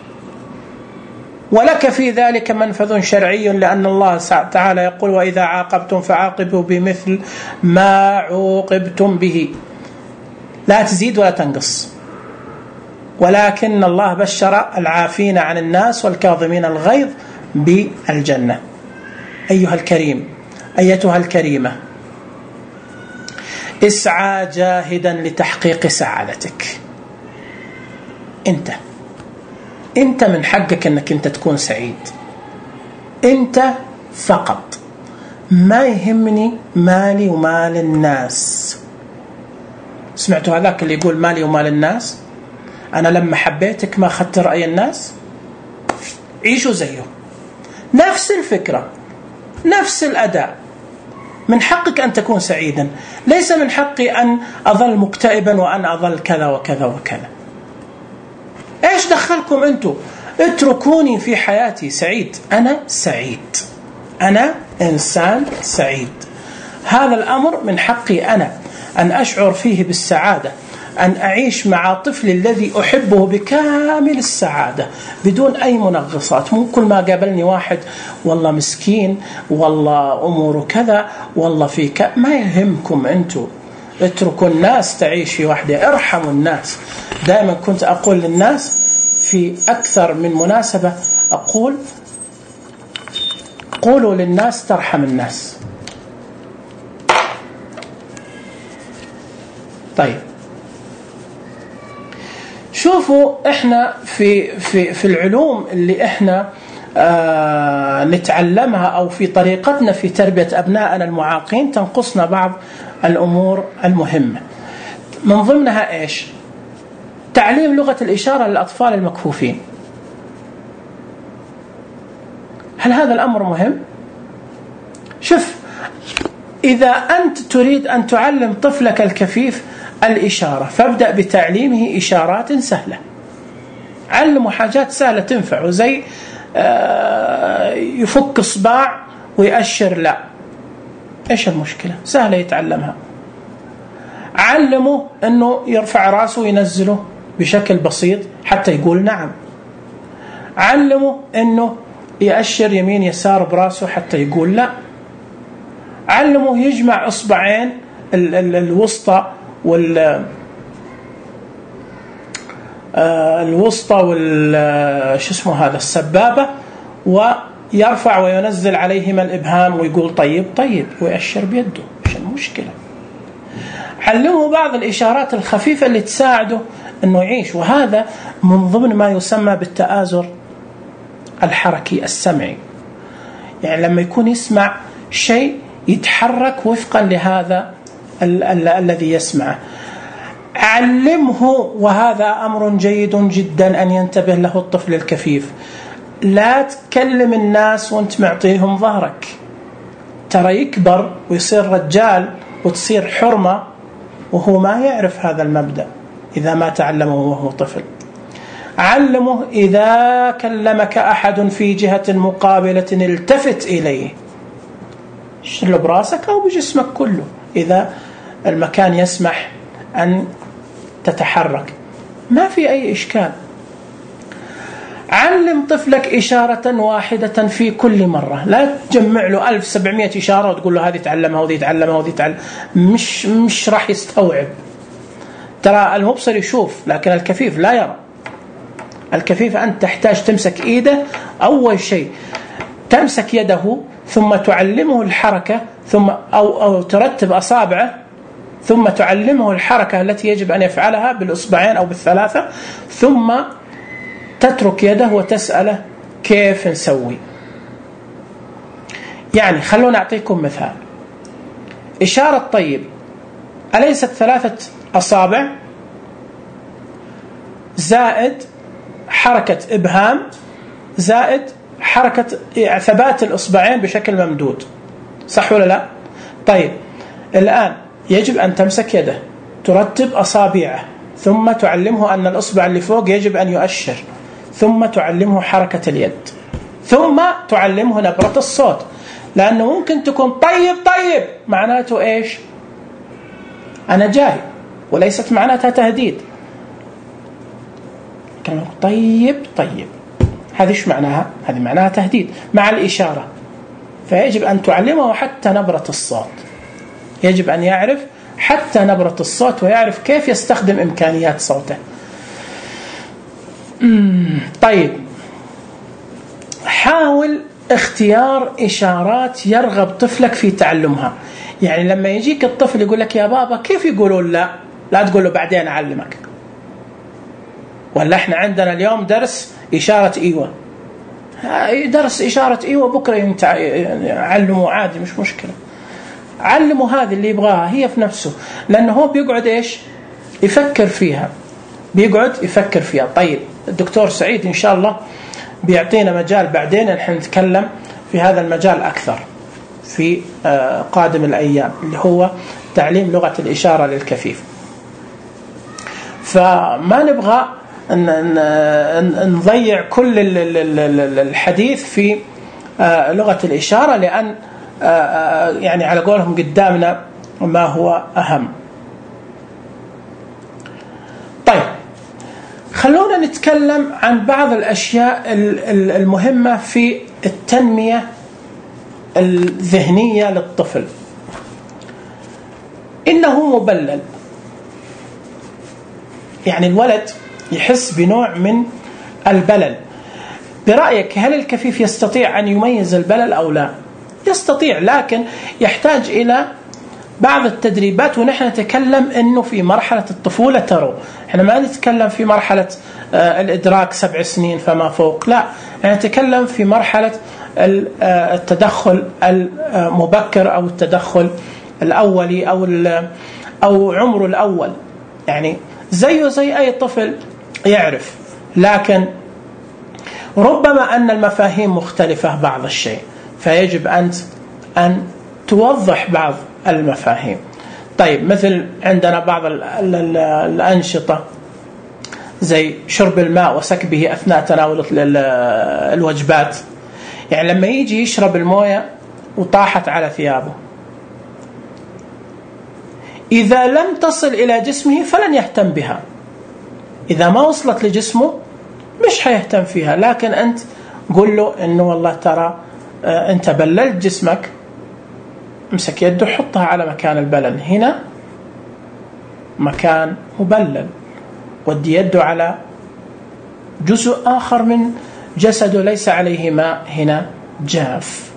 ولك في ذلك منفذ شرعي، لأن الله تعالى يقول وإذا عاقبتم فعاقبوا بمثل ما عوقبتم به، لا تزيد ولا تنقص. ولكن الله بشر العافين عن الناس والكاظمين الغيظ بالجنة. أيها الكريم، أيتها الكريمة، اسعى جاهدا لتحقيق سعادتك. انت انت من حقك انك انت تكون سعيد، انت فقط. ما يهمني مالي ومال الناس. سمعتوا هذاك اللي يقول مالي ومال الناس؟ انا لما حبيتك ما اخذت رأي الناس. عيشوا زيه، نفس الفكرة، نفس الأداء. من حقك أن تكون سعيدا، ليس من حقي أن أظل مكتئبا وأن أظل كذا وكذا وكذا. إيش دخلكم أنتم؟ اتركوني في حياتي سعيد. أنا سعيد، أنا إنسان سعيد. هذا الأمر من حقي أنا أن أشعر فيه بالسعادة، أن أعيش مع طفلي الذي أحبه بكامل السعادة بدون أي منغصات. مو كل ما قابلني واحد والله مسكين، والله أموره كذا، والله في ك... ما يهمكم أنتم. اتركوا الناس تعيش في وحدة، ارحموا الناس. دائما كنت أقول للناس في أكثر من مناسبة، أقول قولوا للناس ترحم الناس. طيب شوفوا احنا في في في العلوم اللي احنا آه نتعلمها او في طريقتنا في تربية ابنائنا المعاقين تنقصنا بعض الامور المهمة. من ضمنها ايش؟ تعليم لغة الاشارة للاطفال المكفوفين. هل هذا الامر مهم؟ شوف، إذا أنت تريد أن تعلم طفلك الكفيف الإشارة فابدأ بتعليمه إشارات سهلة، علمه حاجات سهلة تنفعه، زي يفك صباع ويأشر لا، إيش المشكلة؟ سهلة يتعلمها. علمه أنه يرفع رأسه وينزله بشكل بسيط حتى يقول نعم. علمه أنه يأشر يمين يسار برأسه حتى يقول لا. علمه يجمع إصبعين ال- ال- الوسطى وال الوسطى وال شو اسمه هذا السبابة، ويرفع وينزل عليهما الإبهام ويقول طيب طيب ويأشر بيده، إيش المشكلة؟ علمه بعض الإشارات الخفيفة اللي تساعده أنه يعيش، وهذا من ضمن ما يسمى بالتآزر الحركي السمعي. يعني لما يكون يسمع شيء يتحرك وفقا لهذا ال- ال- الذي يسمعه. علمه، وهذا أمر جيد جدا أن ينتبه له الطفل الكفيف، لا تكلم الناس وانت معطيهم ظهرك، ترى يكبر ويصير رجال وتصير حرمة وهو ما يعرف هذا المبدأ إذا ما تعلمه وهو طفل. علمه إذا كلمك أحد في جهة مقابلة التفت إليه، شله براسك أو بجسمك كله إذا المكان يسمح أن تتحرك، ما في أي إشكال. علم طفلك إشارة واحدة في كل مرة، لا تجمع له ألف سبعمائة إشارة وتقول له هذه تعلمها وذي تعلمها وذي تعلمها، مش مش راح يستوعب. ترى المبصر يشوف لكن الكفيف لا يرى. الكفيف أنت تحتاج تمسك إيده، أول شيء تمسك يده ثم تعلمه الحركة، ثم أو أو ترتب أصابعه ثم تعلمه الحركة التي يجب أن يفعلها بالإصبعين أو بالثلاثة، ثم تترك يده وتسأله كيف نسوي. يعني خلونا أعطيكم مثال. إشارة طيب أليست ثلاثة أصابع زائد حركة إبهام زائد حركة ثبات الإصبعين بشكل ممدود، صح ولا لا؟ طيب الآن يجب أن تمسك يده، ترتب أصابعه، ثم تعلمه أن الإصبع اللي فوق يجب أن يؤشر، ثم تعلمه حركة اليد، ثم تعلمه نبرة الصوت، لأنه ممكن تكون طيب طيب معناته إيش؟ أنا جاي، وليست معناتها تهديد. كلمة طيب طيب هذه إيش معناها؟ هذه معناها تهديد مع الإشارة. فيجب أن تعلمه حتى نبرة الصوت، يجب أن يعرف حتى نبرة الصوت ويعرف كيف يستخدم إمكانيات صوته. طيب حاول اختيار إشارات يرغب طفلك في تعلمها. يعني لما يجيك الطفل يقول لك يا بابا كيف يقولون لا، لا تقول له بعدين أعلمك، ولا احنا عندنا اليوم درس إشارة إيوة، درس إشارة إيوة بكرة يعلموا عادي مش مشكلة. علموا هذه اللي يبغاها هي في نفسه، لأنه هو بيقعد إيش يفكر فيها، بيقعد يفكر فيها. طيب الدكتور سعيد إن شاء الله بيعطينا مجال بعدين نحن نتكلم في هذا المجال أكثر في قادم الأيام، اللي هو تعليم لغة الإشارة للكفيف. فما نبغى نضيع كل الحديث في لغة الإشارة، لأن يعني على قولهم قدامنا ما هو أهم. طيب خلونا نتكلم عن بعض الأشياء المهمة في التنمية الذهنية للطفل. إنه مبلل، يعني الولد يحس بنوع من البلل. برأيك هل الكفيف يستطيع أن يميز البلل أو لا؟ يستطيع، لكن يحتاج إلى بعض التدريبات. ونحن نتكلم أنه في مرحلة الطفولة، ترى احنا ما نتكلم في مرحلة الإدراك سبع سنين فما فوق، لا احنا نتكلم في مرحلة التدخل المبكر أو التدخل الأولي أو أو عمره الأول. يعني زيه زي أي طفل يعرف، لكن ربما أن المفاهيم مختلفة بعض الشيء، فيجب أن أن توضح بعض المفاهيم. طيب مثل عندنا بعض الأنشطة زي شرب الماء وسكبه أثناء تناول الوجبات، يعني لما يجي يشرب الموية وطاحت على ثيابه، إذا لم تصل إلى جسمه فلن يهتم بها، إذا ما وصلت لجسمه مش حيهتم فيها. لكن أنت قل له إنه والله ترى أنت بللت جسمك، امسك يده حطها على مكان البلل، هنا مكان مبلل، ودي يده على جزء آخر من جسده ليس عليه ماء، هنا جاف.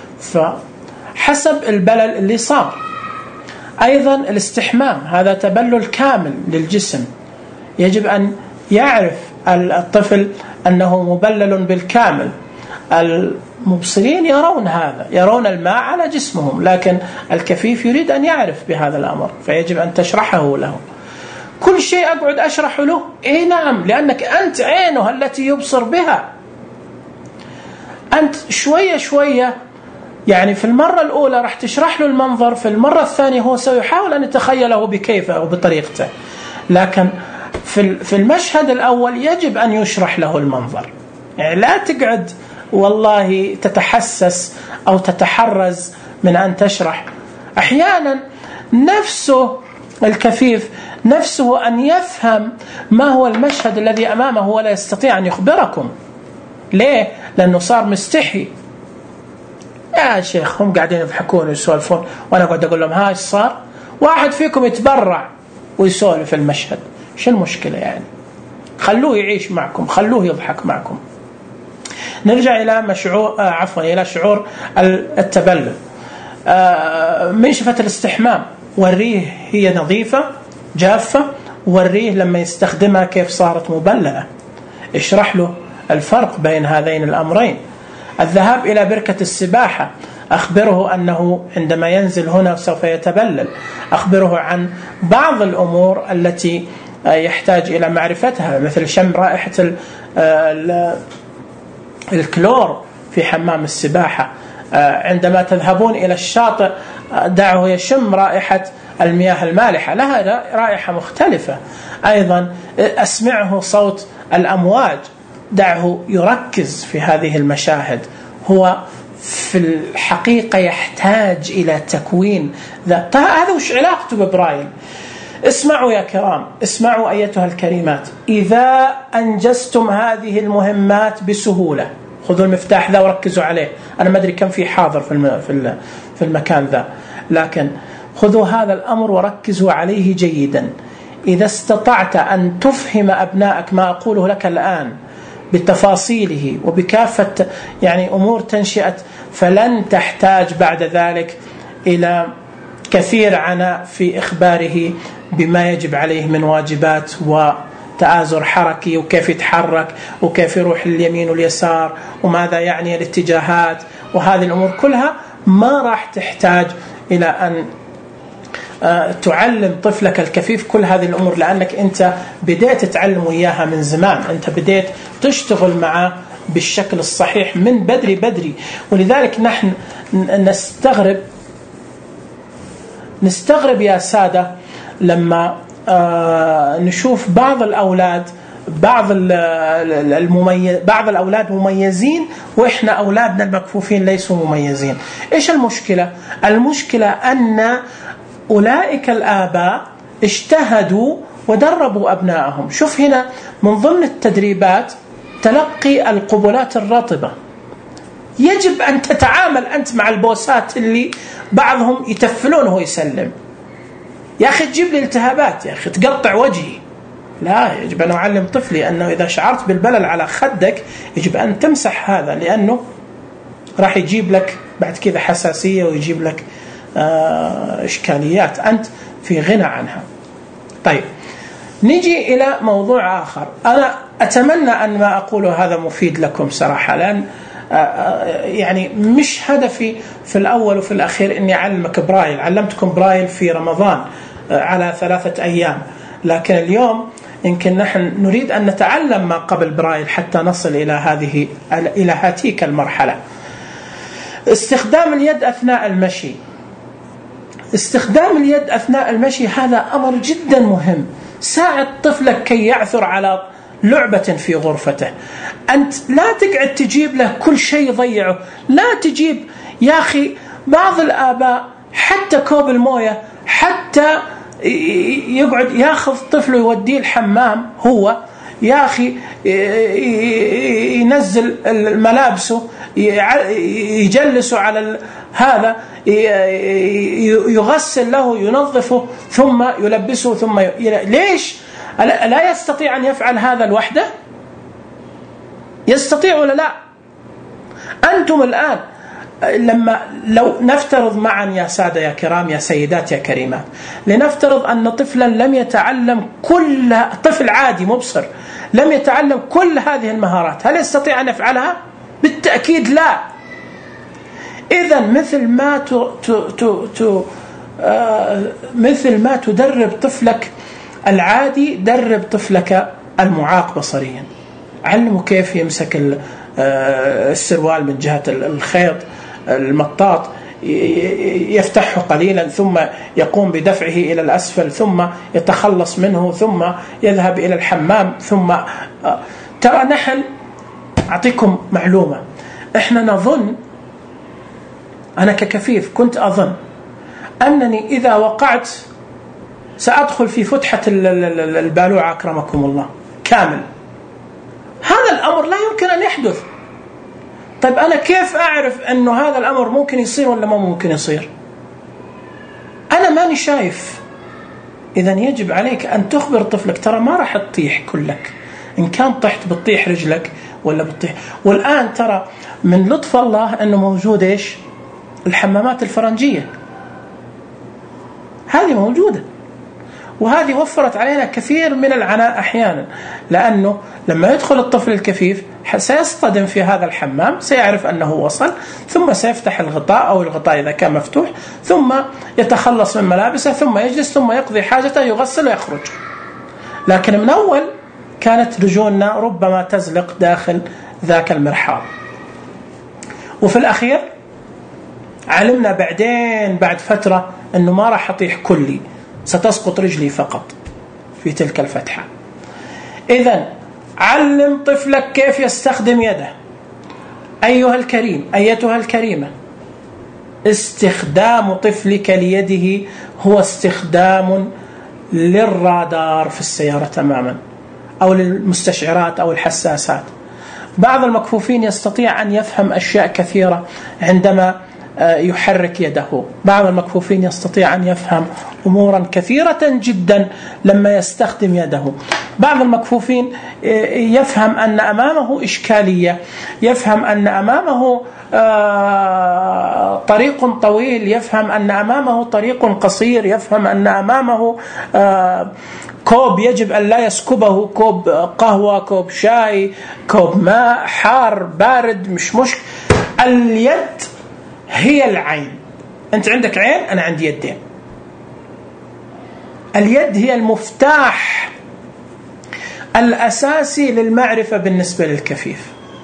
فحسب البلل اللي صار. أيضا الاستحمام هذا تبلل كامل للجسم، يجب أن يعرف الطفل أنه مبلل بالكامل. المبصرين يرون هذا، يرون الماء على جسمهم، لكن الكفيف يريد أن يعرف بهذا الأمر، فيجب أن تشرحه له. كل شيء أقعد أشرح له؟ إيه نعم، لأنك أنت عينه التي يبصر بها. أنت شوية شوية، يعني في المرة الأولى راح تشرح له المنظر، في المرة الثانية هو سيحاول أن يتخيله بكيفه أو بطريقته، لكن في المشهد الأول يجب أن يشرح له المنظر. يعني لا تقعد والله تتحسس أو تتحرز من أن تشرح. أحيانا نفسه الكفيف نفسه أن يفهم ما هو المشهد الذي أمامه ولا يستطيع أن يخبركم. ليه؟ لأنه صار مستحي. يا شيخ هم قاعدين يضحكون ويسولفون وأنا قاعد أقول لهم ها إيش صار؟ واحد فيكم يتبرع ويسولف المشهد، شو المشكلة يعني؟ خلوه يعيش معكم، خلوه يضحك معكم. نرجع إلى مشعور آه عفوا إلى شعور التبلل. آه من شفة الاستحمام، وريه هي نظيفة جافة، وريه لما يستخدمها كيف صارت مبللة، اشرح له الفرق بين هذين الأمرين. الذهاب إلى بركة السباحة، أخبره أنه عندما ينزل هنا سوف يتبلل، أخبره عن بعض الأمور التي يحتاج إلى معرفتها، مثل شم رائحة الكلور في حمام السباحة. عندما تذهبون إلى الشاطئ دعه يشم رائحة المياه المالحة، لها رائحة مختلفة. أيضا أسمعه صوت الأمواج، دعه يركز في هذه المشاهد. هو في الحقيقة يحتاج إلى تكوين ذات. هذا وش علاقته ببرايل؟ اسمعوا يا كرام، اسمعوا أيتها الكريمات، إذا أنجزتم هذه المهمات بسهولة، خذوا المفتاح ذا وركزوا عليه. أنا ما أدري كم في حاضر في في المكان ذا، لكن خذوا هذا الأمر وركزوا عليه جيدا. إذا استطعت أن تفهم أبنائك ما أقوله لك الآن بتفاصيله وبكافة يعني أمور تنشئة، فلن تحتاج بعد ذلك إلى كثير عناء في إخباره بما يجب عليه من واجبات وتآزر حركي، وكيف يتحرك وكيف يروح اليمين واليسار وماذا يعني الاتجاهات، وهذه الأمور كلها ما راح تحتاج إلى أن تعلم طفلك الكفيف كل هذه الأمور، لأنك أنت بديت تتعلم إياها من زمان، أنت بديت تشتغل معه بالشكل الصحيح من بدري بدري. ولذلك نحن نستغرب نستغرب يا سادة لما نشوف بعض الأولاد بعض المميز بعض الأولاد مميزين وإحنا أولادنا المكفوفين ليسوا مميزين. إيش المشكلة؟ المشكلة أن أولئك الآباء اجتهدوا ودربوا أبنائهم. شوف هنا من ضمن التدريبات تلقي القبلات الرطبة. يجب أن تتعامل أنت مع البوسات اللي بعضهم يتفلون وهو يسلم. يا أخي تجيب لي التهابات، يا أخي تقطع وجهي. لا، يجب أن أعلم طفلي أنه إذا شعرت بالبلل على خدك يجب أن تمسح هذا، لأنه راح يجيب لك بعد كذا حساسية ويجيب لك إشكاليات أنت في غنى عنها. طيب نجي إلى موضوع آخر. أنا أتمنى أن ما أقوله هذا مفيد لكم صراحة، لأن يعني مش هدفي في الأول وفي الأخير أني أعلمك برايل. علمتكم برايل في رمضان على ثلاثة أيام، لكن اليوم يمكن نحن نريد أن نتعلم ما قبل برايل حتى نصل إلى هذه إلى هاتيك المرحلة. استخدام اليد أثناء المشي. استخدام اليد أثناء المشي هذا أمر جدا مهم. ساعد طفلك كي يعثر على لعبة في غرفته. أنت لا تقعد تجيب له كل شيء يضيعه، لا تجيب يا أخي. بعض الآباء حتى كوب الموية حتى يقعد ياخذ طفله يوديه الحمام، هو يا أخي ينزل ملابسه يجلسه على هذا، يغسل له ينظفه ثم يلبسه ثم ي... ليش لا يستطيع أن يفعل هذا لوحده؟ يستطيع ولا لا؟ أنتم الآن لما لو نفترض معا يا سادة يا كرام يا سيدات يا كريمات، لنفترض أن طفلا لم يتعلم كل، طفل عادي مبصر لم يتعلم كل هذه المهارات، هل يستطيع أن يفعلها؟ بالتأكيد لا. إذا مثل ما ت... ت... ت... ت... آه... مثل ما تدرب طفلك العادي درب طفلك المعاق بصريا. علمه كيف يمسك السروال من جهة الخيط المطاط، يفتحه قليلا ثم يقوم بدفعه إلى الأسفل ثم يتخلص منه ثم يذهب إلى الحمام ثم. ترى نحن أعطيكم معلومة، إحنا نظن، أنا ككفيف كنت أظن أنني إذا وقعت سأدخل في فتحة البالوعة أكرمكم الله كامل. هذا الأمر لا يمكن أن يحدث. طيب أنا كيف أعرف أنه هذا الأمر ممكن يصير ولا ما ممكن يصير؟ أنا ماني شايف. إذن يجب عليك أن تخبر طفلك ترى ما راح تطيح كلك، إن كان طحت بتطيح رجلك ولا بتطيح. والآن ترى من لطف الله أنه موجود إيش؟ الحمامات الفرنجية هذه موجودة، وهذه وفرت علينا كثير من العناء أحيانا، لأنه لما يدخل الطفل الكفيف سيصطدم في هذا الحمام، سيعرف أنه وصل، ثم سيفتح الغطاء أو الغطاء إذا كان مفتوح، ثم يتخلص من ملابسه ثم يجلس ثم يقضي حاجته يغسل ويخرج. لكن من أول كانت رجولنا ربما تزلق داخل ذاك المرحاض. وفي الأخير علمنا بعدين بعد فترة أنه ما راح أطيح كلي، ستسقط رجلي فقط في تلك الفتحة. إذن علم طفلك كيف يستخدم يده. أيها الكريم أيتها الكريمة، استخدام طفلك ليده هو استخدام للرادار في السيارة تماما، أو للمستشعرات أو الحساسات. بعض المكفوفين يستطيع أن يفهم أشياء كثيرة عندما يحرك يده، بعض المكفوفين يستطيع أن يفهم أمورا كثيرة جدا لما يستخدم يده. بعض المكفوفين يفهم أن أمامه إشكالية، يفهم أن أمامه طريق طويل، يفهم أن أمامه طريق قصير، يفهم أن أمامه كوب يجب أن لا يسكبه، كوب قهوة، كوب شاي، كوب ماء، حار بارد، مش مشكلة. اليد هي العين. أنت عندك عين، أنا عندي يدين. اليد هي المفتاح الأساسي للمعرفة بالنسبة للكفيف.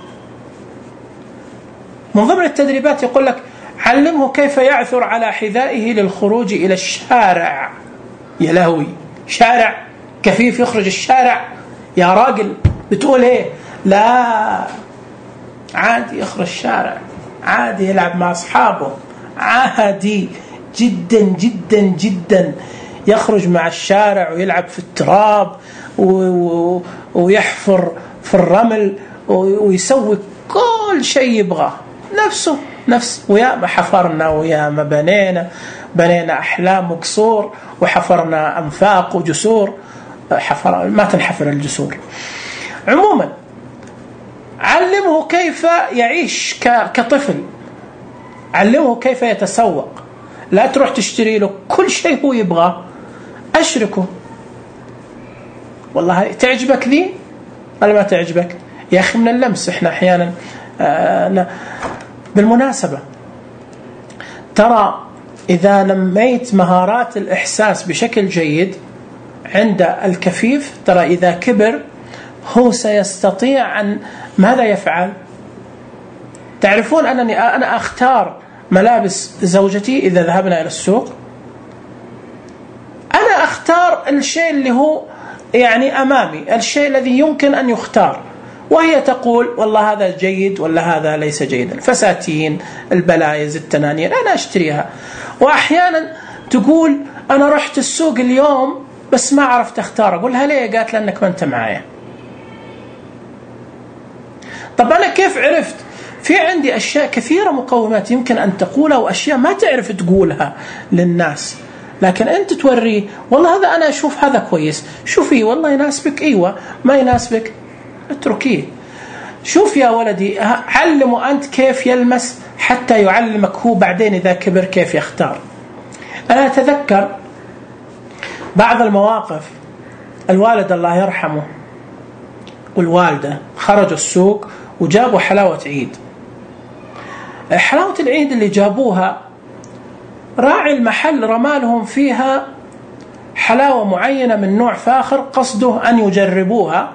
من ضمن التدريبات يقول لك علمه كيف يعثر على حذائه للخروج إلى الشارع. يا لهوي، شارع كفيف يخرج الشارع؟ يا راجل بتقول ايه؟ لا، عادي يخرج الشارع، عادي يلعب مع أصحابه، عادي جدا جدا جدا يخرج مع الشارع ويلعب في التراب ويحفر في الرمل ويسوي كل شيء يبغاه نفسه نفس. ويا ما حفرنا ويا ما بنينا بنينا أحلام وقصور، وحفرنا أنفاق وجسور. حفر ما تنحفر الجسور. عموما علمه كيف يعيش كطفل، علمه كيف يتسوق. لا تروح تشتري له كل شيء هو يبغاه، أشركه. والله تعجبك ذي ولا ما تعجبك؟ يا أخي من اللمس إحنا أحيانا آه بالمناسبة ترى إذا نميت مهارات الإحساس بشكل جيد عند الكفيف، ترى إذا كبر هو سيستطيع أن ماذا يفعل؟ تعرفون أنني أنا أختار ملابس زوجتي إذا ذهبنا إلى السوق، أختار الشيء اللي هو يعني أمامي، الشيء الذي يمكن أن يختار، وهي تقول والله هذا جيد ولا هذا ليس جيدا. الفساتين، البلايز، التنانير أنا أشتريها. وأحيانا تقول أنا رحت السوق اليوم بس ما عرفت أختار. أقولها ليه؟ قالت لأنك ما أنت معايا. طب أنا كيف عرفت؟ في عندي أشياء كثيرة مقومات يمكن أن تقولها، وأشياء ما تعرف تقولها للناس، لكن أنت توريه والله هذا أنا أشوف هذا كويس، شوفي والله يناسبك، أيوة ما يناسبك اتركيه. شوف يا ولدي، علمه أنت كيف يلمس حتى يعلمك هو بعدين إذا كبر كيف يختار. أنا أتذكر بعض المواقف، الوالد الله يرحمه والوالدة خرجوا السوق وجابوا حلاوة عيد. حلاوة العيد اللي جابوها راعي المحل رمالهم فيها حلاوة معينة من نوع فاخر، قصده أن يجربوها،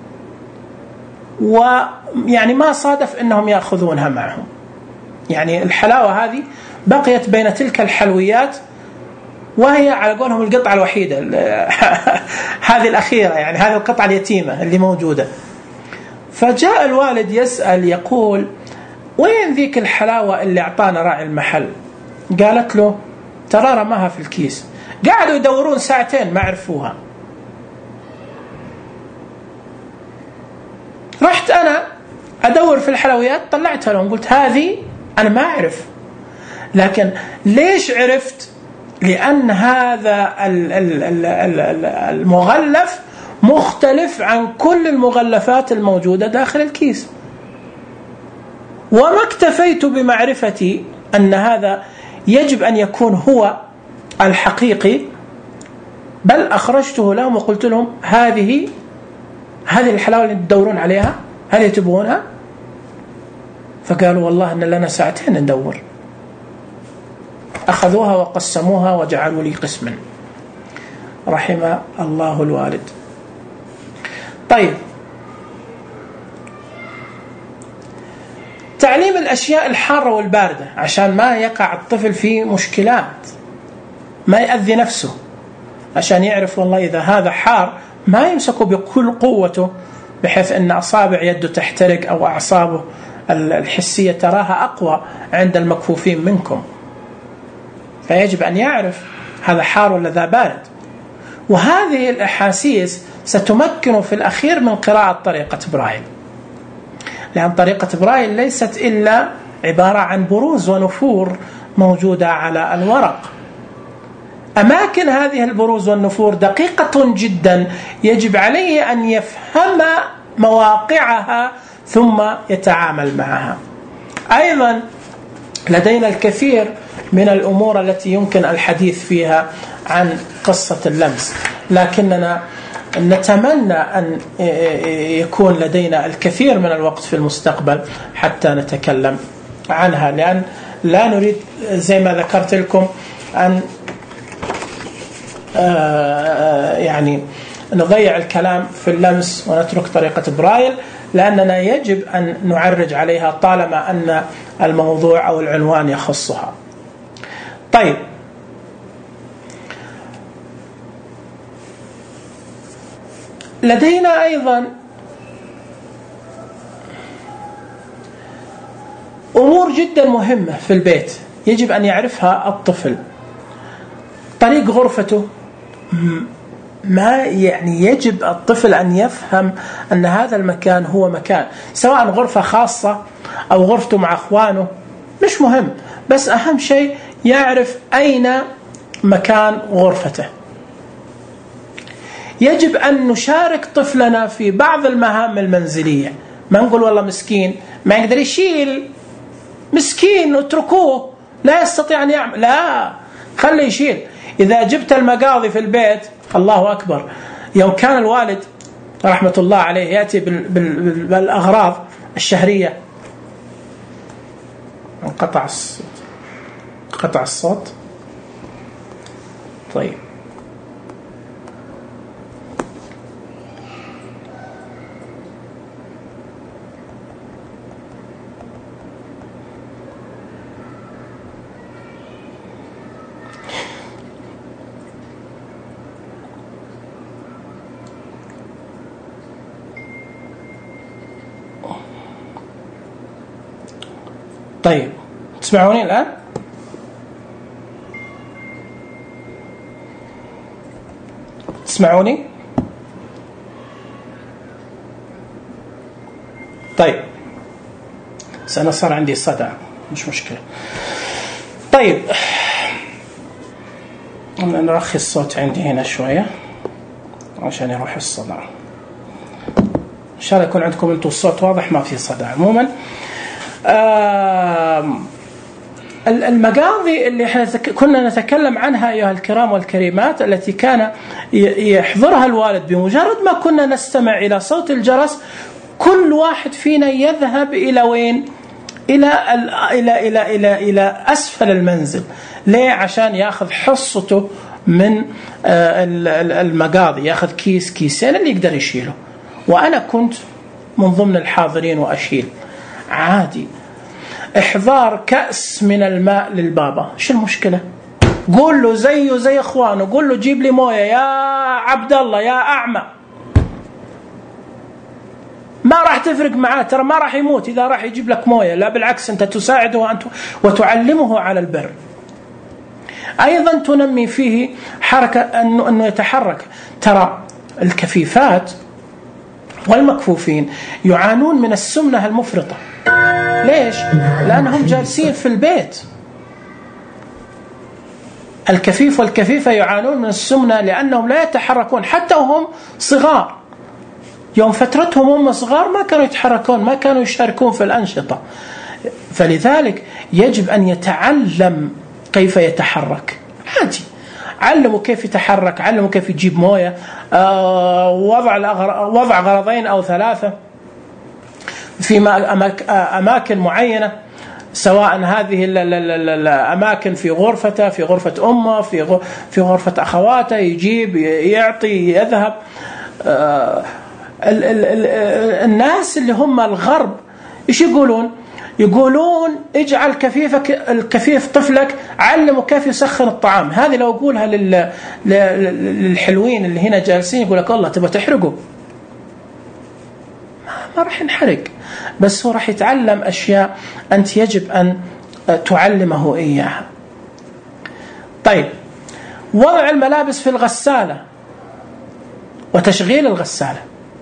ويعني ما صادف أنهم يأخذونها معهم. يعني الحلاوة هذه بقيت بين تلك الحلويات، وهي على قولهم القطعة الوحيدة هذه الأخيرة، يعني هذه القطعة اليتيمة اللي موجودة. فجاء الوالد يسأل يقول وين ذيك الحلاوة اللي أعطانا راعي المحل؟ قالت له ترى رماها في الكيس. قعدوا يدورون ساعتين ما عرفوها. رحت أنا أدور في الحلويات، طلعتها لهم قلت هذه أنا ما أعرف. لكن ليش عرفت؟ لأن هذا المغلف مختلف عن كل المغلفات الموجودة داخل الكيس. وما اكتفيت بمعرفتي أن هذا يجب أن يكون هو الحقيقي، بل أخرجته لهم وقلت لهم هذه هذه الحلاوة اللي تدورون عليها، هل تبغونها؟ فقالوا والله أن لنا ساعتين ندور. أخذوها وقسموها وجعلوا لي قسما. رحم الله الوالد. طيب، تعليم الأشياء الحارة والباردة عشان ما يقع الطفل في مشكلات، ما يأذي نفسه، عشان يعرف والله إذا هذا حار ما يمسكه بكل قوته بحيث أن أصابع يده تحترق أو أعصابه الحسية تراها أقوى عند المكفوفين منكم. فيجب أن يعرف هذا حار ولا ذا بارد. وهذه الأحاسيس ستمكنه في الأخير من قراءة طريقة برايل، لأن طريقة برايل ليست إلا عبارة عن بروز ونفور موجودة على الورق. أماكن هذه البروز والنفور دقيقة جدا، يجب عليه أن يفهم مواقعها ثم يتعامل معها. أيضا لدينا الكثير من الأمور التي يمكن الحديث فيها عن قصة اللمس، لكننا نتمنى أن يكون لدينا الكثير من الوقت في المستقبل حتى نتكلم عنها، لأن لا نريد زي ما ذكرت لكم أن يعني نضيع الكلام في اللمس ونترك طريقة برايل، لأننا يجب أن نعرج عليها طالما أن الموضوع أو العنوان يخصها. طيب، لدينا أيضا أمور جدا مهمة في البيت يجب أن يعرفها الطفل. طريق غرفته، ما يعني يجب الطفل أن يفهم أن هذا المكان هو مكان، سواء غرفة خاصة أو غرفته مع أخوانه مش مهم، بس أهم شيء يعرف أين مكان غرفته. يجب أن نشارك طفلنا في بعض المهام المنزلية، ما نقول والله مسكين ما يقدر يشيل، مسكين اتركوه لا يستطيع أن يعمل، لا خليه يشيل. إذا جبت المقاضي في البيت الله أكبر، يوم كان الوالد رحمة الله عليه يأتي بالأغراض الشهرية، انقطع الصوت قطع الصوت طيب طيب تسمعوني الآن؟ تسمعوني؟ طيب بس أنا صار عندي صدع، مش مشكلة. طيب أنا نرخي الصوت عندي هنا شوية عشان يروح الصدع. إن شاء الله يكون عندكم أنتم الصوت واضح، ما في صدع. عموما المقاضي اللي احنا كنا نتكلم عنها أيها الكرام والكريمات، التي كان يحضرها الوالد بمجرد ما كنا نستمع إلى صوت الجرس كل واحد فينا يذهب إلى وين؟ إلى إلى إلى إلى إلى أسفل المنزل. ليه؟ عشان يأخذ حصته من المقاضي، يأخذ كيس كيسين اللي يقدر يشيله. وأنا كنت من ضمن الحاضرين وأشيل عادي. إحضار كأس من الماء للبابا، شو المشكلة؟ قول له زيه زي إخوانه، قول له جيب لي موية يا عبد الله يا أعمى، ما راح تفرق معاه، ترى ما راح يموت إذا راح يجيب لك موية، لا بالعكس أنت تساعده وتعلمه على البر. أيضا تنمي فيه حركة أنه, أنه يتحرك. ترى الكفيفات والمكفوفين يعانون من السمنة المفرطة. ليش؟ لأنهم جالسين في البيت. الكفيف والكفيفة يعانون من السمنة لأنهم لا يتحركون حتى وهم صغار. يوم فترتهم هم صغار ما كانوا يتحركون، ما كانوا يشاركون في الأنشطة. فلذلك يجب أن يتعلم كيف يتحرك عادي. علموا كيف يتحرك، علموا كيف يجيب موية، آه وضع وضع غرضين أو ثلاثة في أماكن معينة، سواء هذه الأماكن في غرفته، في غرفة أمه، في في غرفة أخواته، يجيب يعطي يذهب. آه ال ال ال الناس اللي هم الغرب إيش يقولون؟ يقولون اجعل كفيفك الكفيف طفلك علمه كيف يسخن الطعام. هذه لو أقولها للحلوين اللي هنا جالسين يقول لك الله تبغى تحرقه، ما راح ينحرق، بس هو راح يتعلم أشياء أنت يجب أن تعلمه إياها. طيب وضع الملابس في الغسالة وتشغيل الغسالة.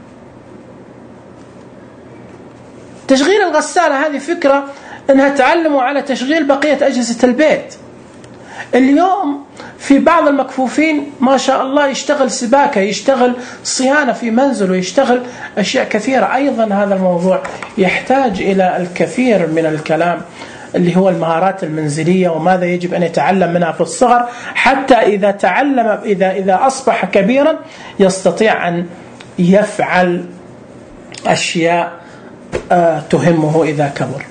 تشغيل الغسالة هذه فكرة أنها تعلموا على تشغيل بقية أجهزة البيت. اليوم في بعض المكفوفين ما شاء الله يشتغل سباكة، يشتغل صيانة في منزله، يشتغل أشياء كثيرة. أيضا هذا الموضوع يحتاج إلى الكثير من الكلام اللي هو المهارات المنزلية وماذا يجب أن يتعلم منها في الصغر، حتى إذا تعلم إذا إذا أصبح كبيرا يستطيع أن يفعل أشياء تهمه إذا كبر.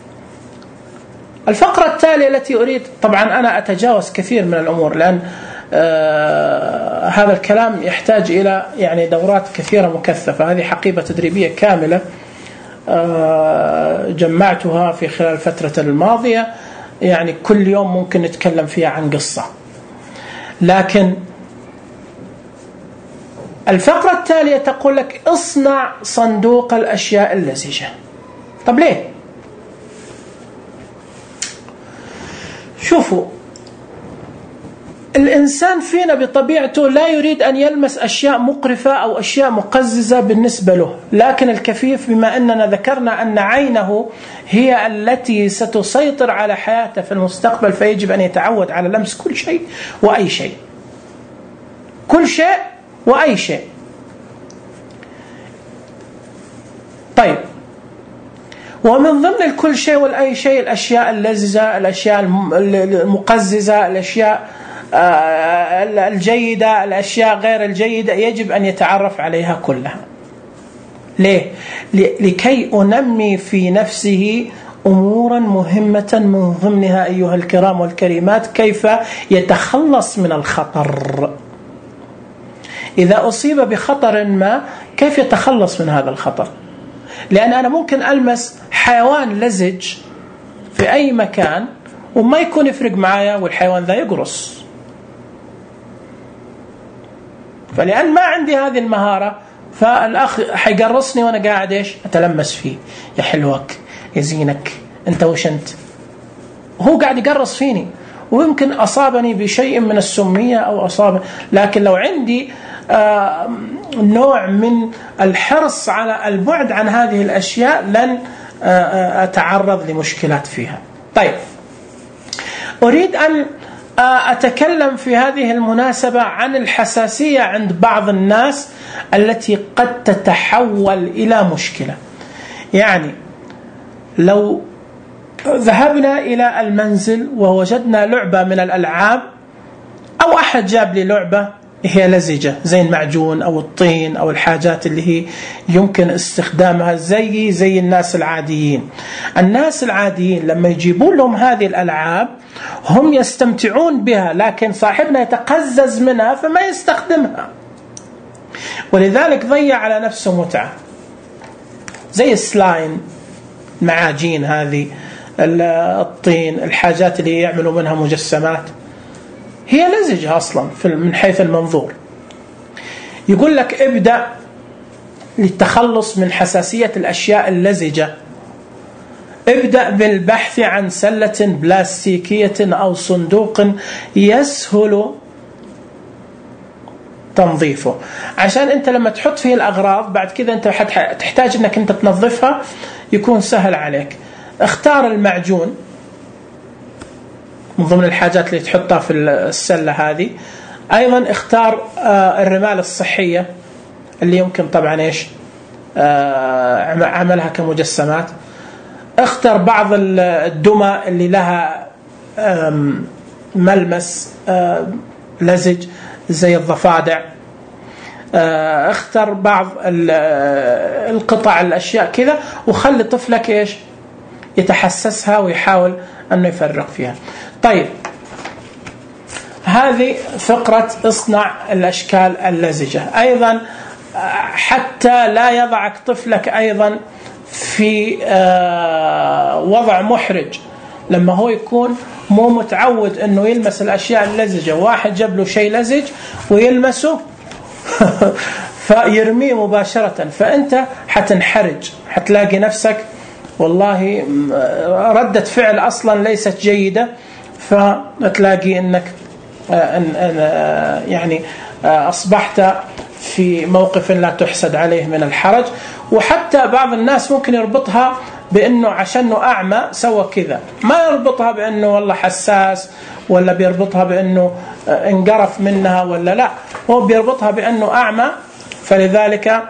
الفقرة التالية التي أريد، طبعا أنا أتجاوز كثير من الأمور لأن آه هذا الكلام يحتاج إلى يعني دورات كثيرة مكثفة. هذه حقيبة تدريبية كاملة آه جمعتها في خلال الفترة الماضية، يعني كل يوم ممكن نتكلم فيها عن قصة. لكن الفقرة التالية تقول لك اصنع صندوق الأشياء اللزجة. طب ليه؟ شوفوا، الإنسان فينا بطبيعته لا يريد أن يلمس أشياء مقرفة أو أشياء مقززة بالنسبة له، لكن الكفيف بما أننا ذكرنا أن عينه هي التي ستسيطر على حياته في المستقبل، فيجب أن يتعود على لمس كل شيء وأي شيء، كل شيء وأي شيء. طيب، ومن ضمن الكل شيء والأي شيء الأشياء اللذيذة، الأشياء المقززة، الأشياء الجيدة، الأشياء غير الجيدة، يجب أن يتعرف عليها كلها. ليه؟ لكي أنمي في نفسه أمورا مهمة من ضمنها أيها الكرام والكريمات كيف يتخلص من الخطر. إذا أصيب بخطر ما كيف يتخلص من هذا الخطر؟ لأن أنا ممكن ألمس حيوان لزج في أي مكان وما يكون يفرق معايا والحيوان ذا يقرص، فلأن ما عندي هذه المهارة فالأخ حيقرصني وأنا قاعد إيش أتلمس فيه، يا حلوك يا زينك أنت وش أنت؟ وهو قاعد يقرص فيني، ويمكن أصابني بشيء من السمية أو أصاب، لكن لو عندي آه نوع من الحرص على البعد عن هذه الأشياء لن آه أتعرض لمشكلات فيها. طيب، أريد أن أتكلم في هذه المناسبة عن الحساسية عند بعض الناس التي قد تتحول إلى مشكلة. يعني لو ذهبنا إلى المنزل ووجدنا لعبة من الألعاب، أو أحد جاب لي لعبة هي لزجة زي المعجون أو الطين أو الحاجات اللي هي يمكن استخدامها زي زي الناس العاديين. الناس العاديين لما يجيبون لهم هذه الألعاب هم يستمتعون بها، لكن صاحبنا يتقزز منها فما يستخدمها، ولذلك ضيع على نفسه متعة. زي السلاين، المعاجين هذه، الطين، الحاجات اللي يعملوا منها مجسمات، هي لزجة أصلا من حيث المنظور. يقول لك ابدأ للتخلص من حساسية الأشياء اللزجة، ابدأ بالبحث عن سلة بلاستيكية أو صندوق يسهل تنظيفه، عشان أنت لما تحط فيه الأغراض بعد كذا أنت تحتاج أنك أنت تنظفها يكون سهل عليك. اختار المعجون من ضمن الحاجات اللي تحطها في السلة هذه. أيضا اختار الرمال الصحية اللي يمكن طبعا إيش عملها كمجسمات. اختر بعض الدمى اللي لها ملمس لزج زي الضفادع. اختر بعض القطع الأشياء كذا، وخلي طفلك إيش يتحسسها ويحاول أنه يفرق فيها. طيب، هذه فقرة اصنع الأشكال اللزجة. أيضا حتى لا يضعك طفلك أيضا في وضع محرج لما هو يكون مو متعود أنه يلمس الأشياء اللزجة، واحد جاب له شيء لزج ويلمسه فيرميه مباشرة، فأنت حتنحرج، حتلاقي نفسك والله ردة فعل أصلا ليست جيدة، فتلاقي أنك يعني أصبحت في موقف لا تحسد عليه من الحرج. وحتى بعض الناس ممكن يربطها بأنه عشانه أعمى سوى كذا، ما يربطها بأنه والله حساس، ولا بيربطها بأنه انقرف منها، ولا لا، هو بيربطها بأنه أعمى فلذلك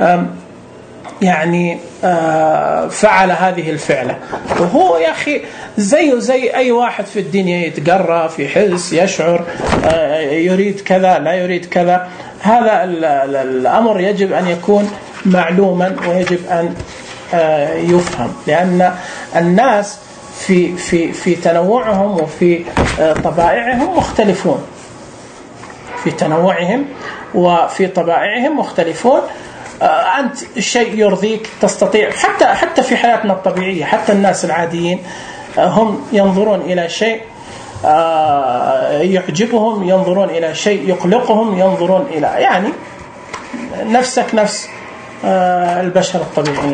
يعني فعل هذه الفعلة. وهو يا أخي زيه زي أي واحد في الدنيا، يتقرف، يحس، يشعر، يريد كذا، لا يريد كذا. هذا الأمر يجب أن يكون معلوما ويجب أن يفهم، لأن الناس في في في تنوعهم وفي طبائعهم مختلفون، في تنوعهم وفي طبائعهم مختلفون. أنت الشيء يرضيك تستطيع، حتى حتى في حياتنا الطبيعية، حتى الناس العاديين هم ينظرون إلى شيء يعجبهم، ينظرون إلى شيء يقلقهم، ينظرون إلى يعني نفسك نفس البشر الطبيعيين.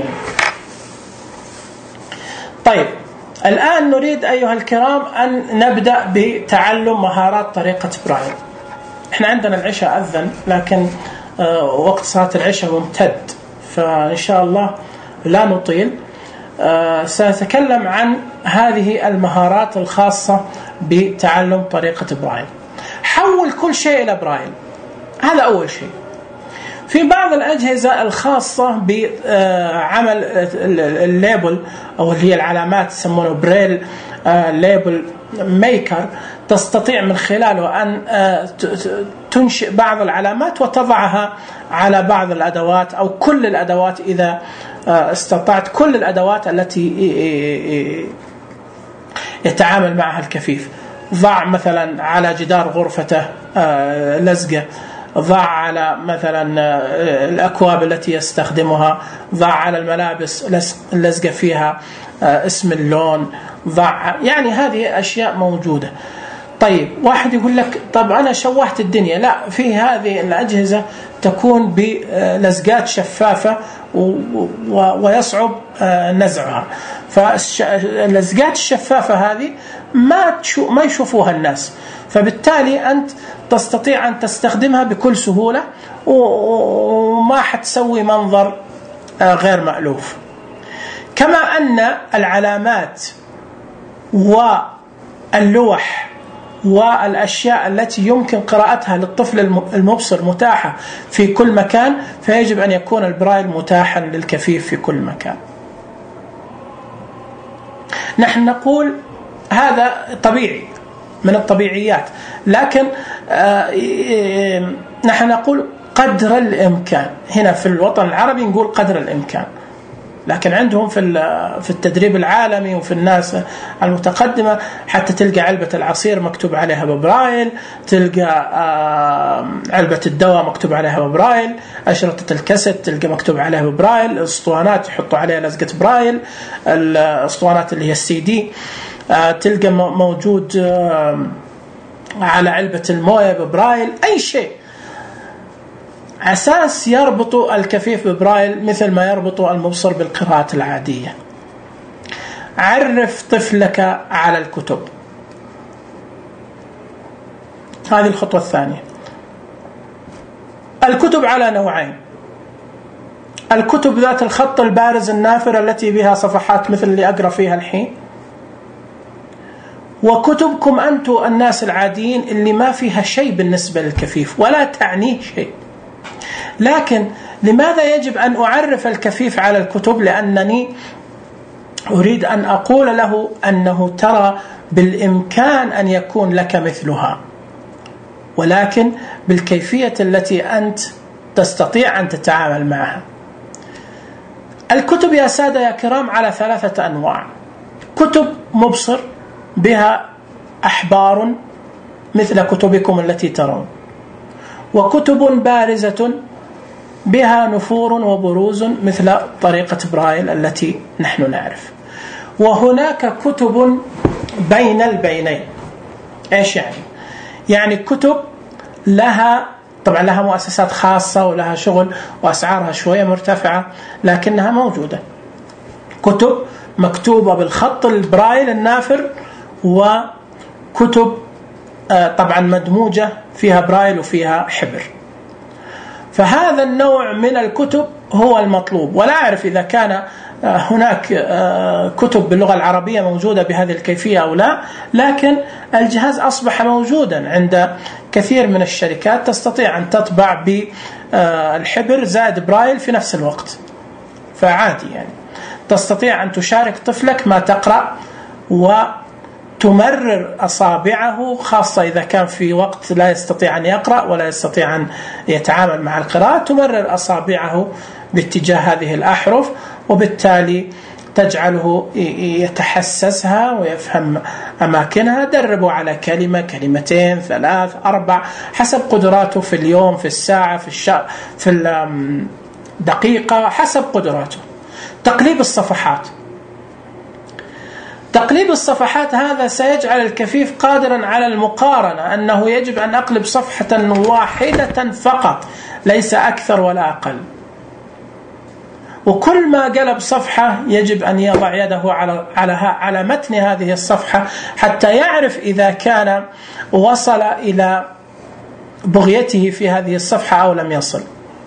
طيب، الآن نريد أيها الكرام أن نبدأ بتعلم مهارات طريقة برايل. إحنا عندنا العشاء أذن، لكن وقت صلاة العشاء ممتد، فإن شاء الله لا نطيل. سأتكلم عن هذه المهارات الخاصة بتعلم طريقة برايل. حول كل شيء إلى برايل، هذا أول شيء. في بعض الأجهزة الخاصة بعمل الليبل أو اللي هي العلامات يسمونه بريل ليبل ميكر، تستطيع من خلاله أن تنشئ بعض العلامات وتضعها على بعض الأدوات أو كل الأدوات إذا استطعت، كل الأدوات التي يتعامل معها الكفيف. ضع مثلا على جدار غرفته لزقة، ضع على مثلا الأكواب التي يستخدمها، ضع على الملابس لزقة فيها اسم اللون، ضع يعني هذه أشياء موجودة. طيب واحد يقول لك طب أنا شوهت الدنيا. لا، في هذه الأجهزة تكون بلزقات شفافة ويصعب نزعها، فاللزقات الشفافة هذه ما ما يشوفوها الناس، فبالتالي أنت تستطيع أن تستخدمها بكل سهولة وما حتسوي منظر غير مألوف. كما أن العلامات واللوح والأشياء التي يمكن قراءتها للطفل المبصر متاحة في كل مكان، فيجب أن يكون البرايل متاحا للكفيف في كل مكان. نحن نقول هذا طبيعي من الطبيعيات، لكن نحن نقول قدر الإمكان. هنا في الوطن العربي نقول قدر الإمكان، لكن عندهم في في التدريب العالمي وفي الناس المتقدمة حتى تلقى علبة العصير مكتوب عليها ببرايل، تلقى علبة الدواء مكتوب عليها ببرايل، أشرطة الكاسيت تلقى مكتوب عليها ببرايل، الأسطوانات يحطوا عليها لزقة برايل، الأسطوانات اللي هي السي دي تلقى موجود على علبة الموية ببرايل. أي شيء أساس يربطوا الكفيف ببرايل مثل ما يربطوا المبصر بالقراءة العادية. عرف طفلك على الكتب، هذه الخطوة الثانية. الكتب على نوعين: الكتب ذات الخط البارز النافر التي بها صفحات مثل اللي أقرأ فيها الحين، وكتبكم أنتم الناس العاديين اللي ما فيها شيء بالنسبة للكفيف ولا تعنيه شيء. لكن لماذا يجب أن أعرف الكفيف على الكتب؟ لأنني أريد أن أقول له أنه ترى بالإمكان أن يكون لك مثلها، ولكن بالكيفية التي أنت تستطيع أن تتعامل معها. الكتب يا سادة يا كرام على ثلاثة أنواع: كتب مبصر بها أحبار مثل كتبكم التي ترون، وكتب بارزة بها نفور وبروز مثل طريقة برايل التي نحن نعرف، وهناك كتب بين البينين. إيش يعني؟ يعني كتب لها طبعا لها مؤسسات خاصة ولها شغل وأسعارها شوية مرتفعة، لكنها موجودة. كتب مكتوبة بالخط البرايل النافر، وكتب طبعا مدموجة فيها برايل وفيها حبر. فهذا النوع من الكتب هو المطلوب، ولا أعرف إذا كان هناك كتب باللغة العربية موجودة بهذه الكيفية أو لا، لكن الجهاز أصبح موجودا عند كثير من الشركات، تستطيع أن تطبع بالحبر زائد برايل في نفس الوقت، فعادي يعني تستطيع أن تشارك طفلك ما تقرأ وتمرر أصابعه، خاصة إذا كان في وقت لا يستطيع أن يقرأ ولا يستطيع أن يتعامل مع القراءة، تمرر أصابعه باتجاه هذه الأحرف، وبالتالي تجعله يتحسسها ويفهم أماكنها. دربوا على كلمة، كلمتين، ثلاث، أربع، حسب قدراته في اليوم، في الساعة، في الشهر، في الدقيقة، حسب قدراته. تقليب الصفحات تقليب الصفحات هذا سيجعل الكفيف قادرا على المقارنة، أنه يجب أن أقلب صفحة واحدة فقط، ليس أكثر ولا أقل. وكل ما قلب صفحة يجب أن يضع يده على على على متن هذه الصفحة حتى يعرف إذا كان وصل إلى بغيته في هذه الصفحة أو لم يصل.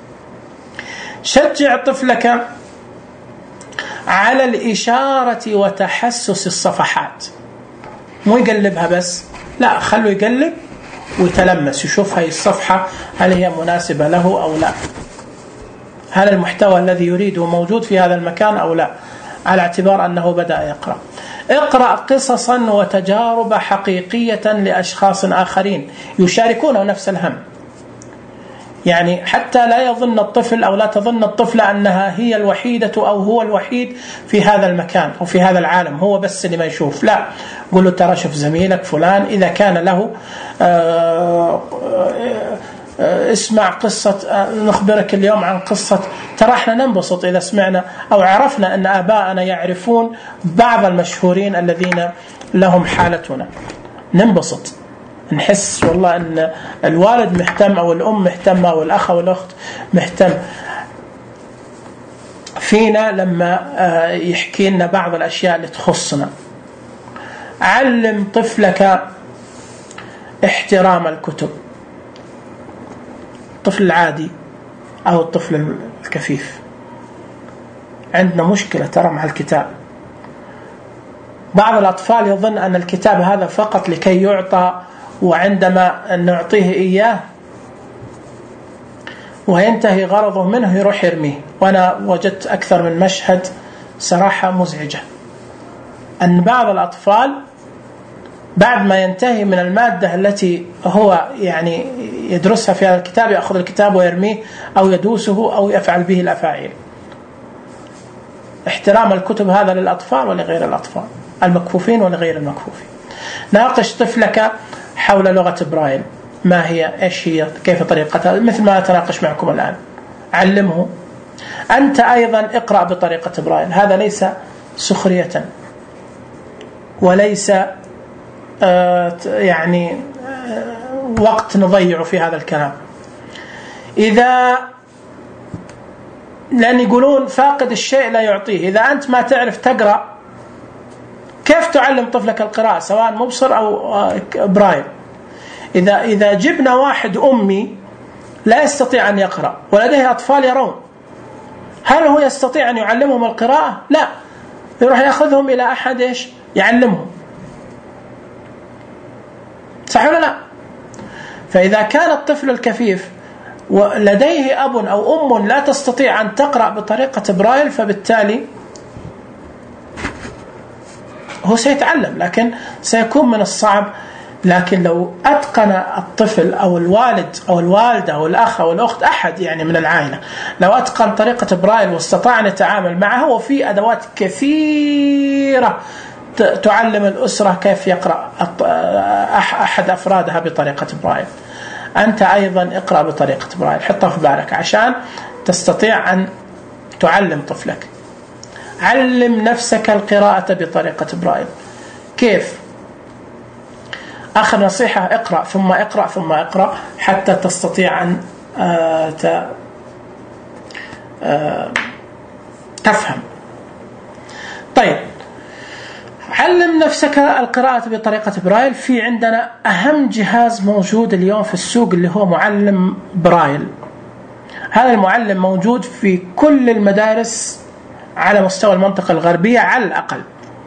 شجع طفلك على الإشارة وتحسس الصفحات، مو يقلبها بس، لا، خلوا يقلب ويتلمس، يشوف هاي الصفحة هل هي مناسبة له أو لا، هل المحتوى الذي يريده موجود في هذا المكان أو لا، على اعتبار أنه بدأ يقرأ. اقرأ قصصا وتجارب حقيقية لأشخاص آخرين يشاركونه نفس الهم، يعني حتى لا يظن الطفل أو لا تظن الطفل أنها هي الوحيدة أو هو الوحيد في هذا المكان أو في هذا العالم، هو بس اللي ما يشوف. لا، قل له ترى شوف زميلك فلان إذا كان له آآ آآ اسمع قصة، نخبرك اليوم عن قصة، ترى احنا ننبسط إذا سمعنا أو عرفنا أن آباءنا يعرفون بعض المشهورين الذين لهم حالتنا، ننبسط. نحس والله أن الوالد مهتم أو الأم مهتمة أو الأخ أو الأخت مهتم فينا لما يحكي لنا بعض الأشياء اللي تخصنا. علم طفلك احترام الكتب، الطفل العادي أو الطفل الكفيف. عندنا مشكلة ترى مع الكتاب. بعض الأطفال يظن أن الكتاب هذا فقط لكي يعطى، وعندما نعطيه إياه وينتهي غرضه منه يروح يرميه. وأنا وجدت أكثر من مشهد صراحة مزعجة، أن بعض الأطفال بعد ما ينتهي من المادة التي هو يعني يدرسها في هذا الكتاب يأخذ الكتاب ويرميه أو يدوسه أو يفعل به الأفاعيل. احترام الكتب هذا للأطفال ولغير الأطفال، المكفوفين ولغير المكفوفين. ناقش طفلك حول لغة برايل، ما هي، إيش هي، كيف طريقتها، مثل ما أتناقش معكم الآن. علمه. أنت أيضا اقرأ بطريقة برايل. هذا ليس سخرية وليس آه يعني آه وقت نضيع في هذا الكلام. إذا لأن يقولون فاقد الشيء لا يعطيه. إذا أنت ما تعرف تقرأ كيف تعلم طفلك القراءة سواء مبصر أو برايل؟ إذا إذا جبنا واحد أمي لا يستطيع أن يقرأ ولديه أطفال يرون، هل هو يستطيع أن يعلمهم القراءة؟ لا، يروح يأخذهم إلى أحد إيش يعلمهم، صح ولا لا؟ فإذا كان الطفل الكفيف ولديه أب أو أم لا تستطيع أن تقرأ بطريقة برايل، فبالتالي هو سيتعلم لكن سيكون من الصعب. لكن لو أتقن الطفل أو الوالد أو الوالدة أو الأخ أو الأخت أحد يعني من العائلة لو أتقن طريقة برايل واستطاع أن يتعامل معه، وفي أدوات كثيرة تعلم الأسرة كيف يقرأ أحد أفرادها بطريقة برايل. أنت أيضا اقرأ بطريقة برايل، حطها في بالك عشان تستطيع أن تعلم طفلك. علم نفسك القراءة بطريقة برايل. كيف؟ آخر نصيحة، اقرأ ثم اقرأ ثم اقرأ حتى تستطيع أن تفهم. طيب، علم نفسك القراءة بطريقة برايل. في عندنا أهم جهاز موجود اليوم في السوق اللي هو معلم برايل. هذا المعلم موجود في كل المدارس على مستوى المنطقة الغربية على الأقل.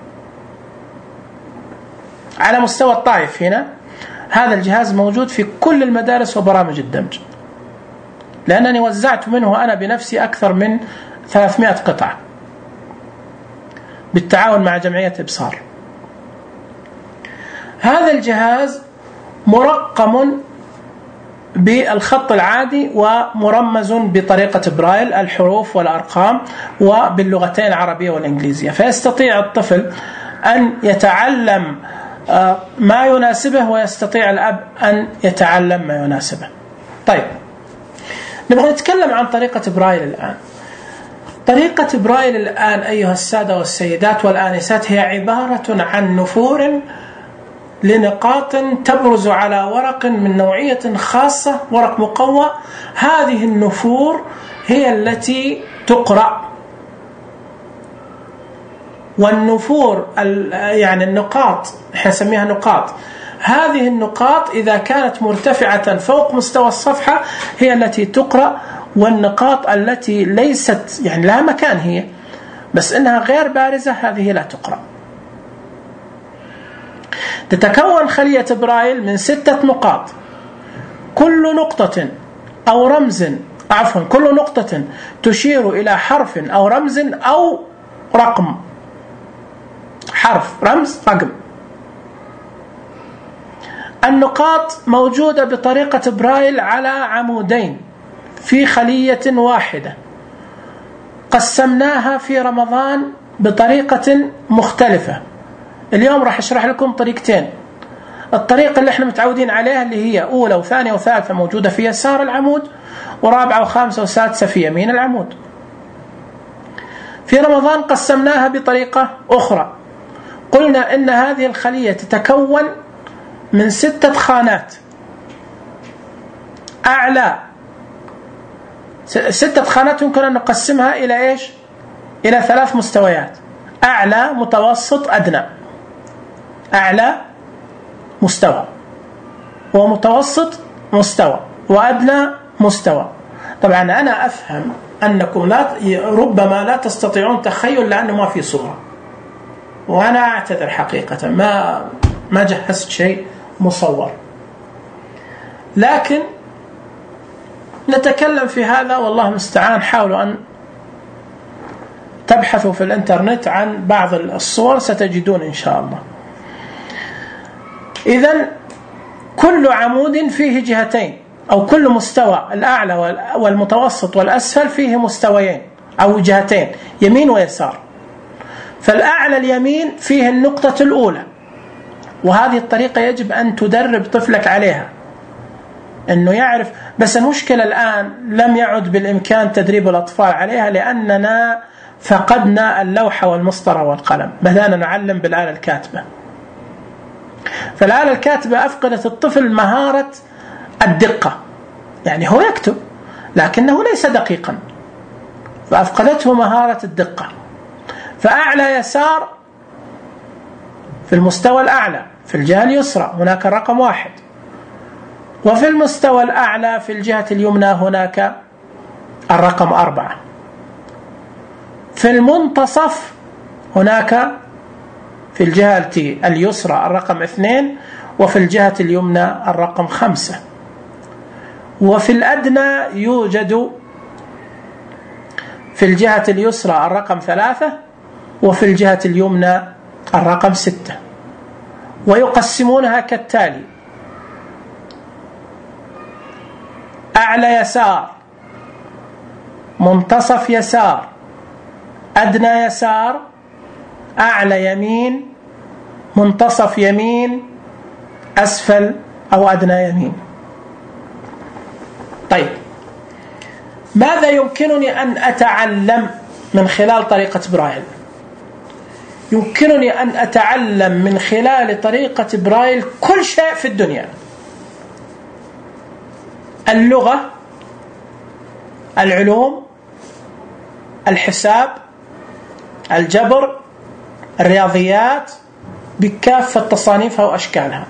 على مستوى الطائف هنا هذا الجهاز موجود في كل المدارس وبرامج الدمج، لأنني وزعت منه أنا بنفسي أكثر من ثلاثمائة قطعة بالتعاون مع جمعية إبصار. هذا الجهاز مرقم بالخط العادي ومرمز بطريقة برايل، الحروف والأرقام وباللغتين العربية والإنجليزية، فيستطيع الطفل أن يتعلم ما يناسبه ويستطيع الأب أن يتعلم ما يناسبه. طيب، نبغى نتكلم عن طريقة برايل الآن. طريقة برايل الآن أيها السادة والسيدات والآنسات هي عبارة عن نفور لنقاط تبرز على ورق من نوعية خاصة، ورق مقوى. هذه النفور هي التي تقرأ، والنفور يعني النقاط احنا نسميها نقاط. هذه النقاط إذا كانت مرتفعة فوق مستوى الصفحة هي التي تقرأ، والنقاط التي ليست يعني لها مكان هي بس إنها غير بارزة هذه لا تقرأ. تتكون خلية برايل من ستة نقاط، كل نقطة أو رمز عفوا كل نقطة تشير إلى حرف أو رمز أو رقم، حرف رمز رقم. النقاط موجودة بطريقة برايل على عمودين في خلية واحدة، قسمناها في رمضان بطريقة مختلفة. اليوم راح أشرح لكم طريقتين. الطريقة اللي احنا متعودين عليها اللي هي أولى وثانية وثالثة موجودة في يسار العمود، ورابعة وخامسة وسادسة في يمين العمود. في رمضان قسمناها بطريقة أخرى، قلنا إن هذه الخلية تتكون من ستة خانات. أعلى ستة خانات يمكن أن نقسمها إلى إيش؟ إلى ثلاث مستويات: أعلى، متوسط، أدنى. أعلى مستوى، ومتوسط مستوى، وأدنى مستوى. طبعا أنا أفهم أنكم لا ربما لا تستطيعون تخيل لأنه ما في صورة، وأنا أعتذر حقيقة، ما ما جهزت شيء مصور، لكن نتكلم في هذا والله المستعان. حاولوا أن تبحثوا في الإنترنت عن بعض الصور ستجدون إن شاء الله. إذن كل عمود فيه جهتين، أو كل مستوى، الأعلى والمتوسط والأسفل، فيه مستويين أو جهتين، يمين ويسار. فالأعلى اليمين فيه النقطة الأولى، وهذه الطريقة يجب أن تدرب طفلك عليها أنه يعرف. بس المشكلة الآن لم يعد بالإمكان تدريب الأطفال عليها، لأننا فقدنا اللوحة والمسطرة والقلم، بدأنا نعلم بالآلة الكاتبة. فالآلة الكاتبة أفقدت الطفل مهارة الدقة، يعني هو يكتب لكنه ليس دقيقا، فأفقدته مهارة الدقة. فأعلى يسار في المستوى الأعلى في الجهة اليسرى هناك الرقم واحد، وفي المستوى الأعلى في الجهة اليمنى هناك الرقم أربعة. في المنتصف هناك في الجهة اليسرى الرقم اثنين، وفي الجهة اليمنى الرقم خمسة. وفي الأدنى يوجد في الجهة اليسرى الرقم ثلاثة، وفي الجهة اليمنى الرقم ستة. ويقسمونها كالتالي: أعلى يسار، منتصف يسار، أدنى يسار، أعلى يمين، منتصف يمين، أسفل أو أدنى يمين. طيب، ماذا يمكنني أن أتعلم من خلال طريقة برايل؟ يمكنني أن أتعلم من خلال طريقة برايل كل شيء في الدنيا: اللغة، العلوم، الحساب، الجبر، الرياضيات بكافة تصانيفها وأشكالها.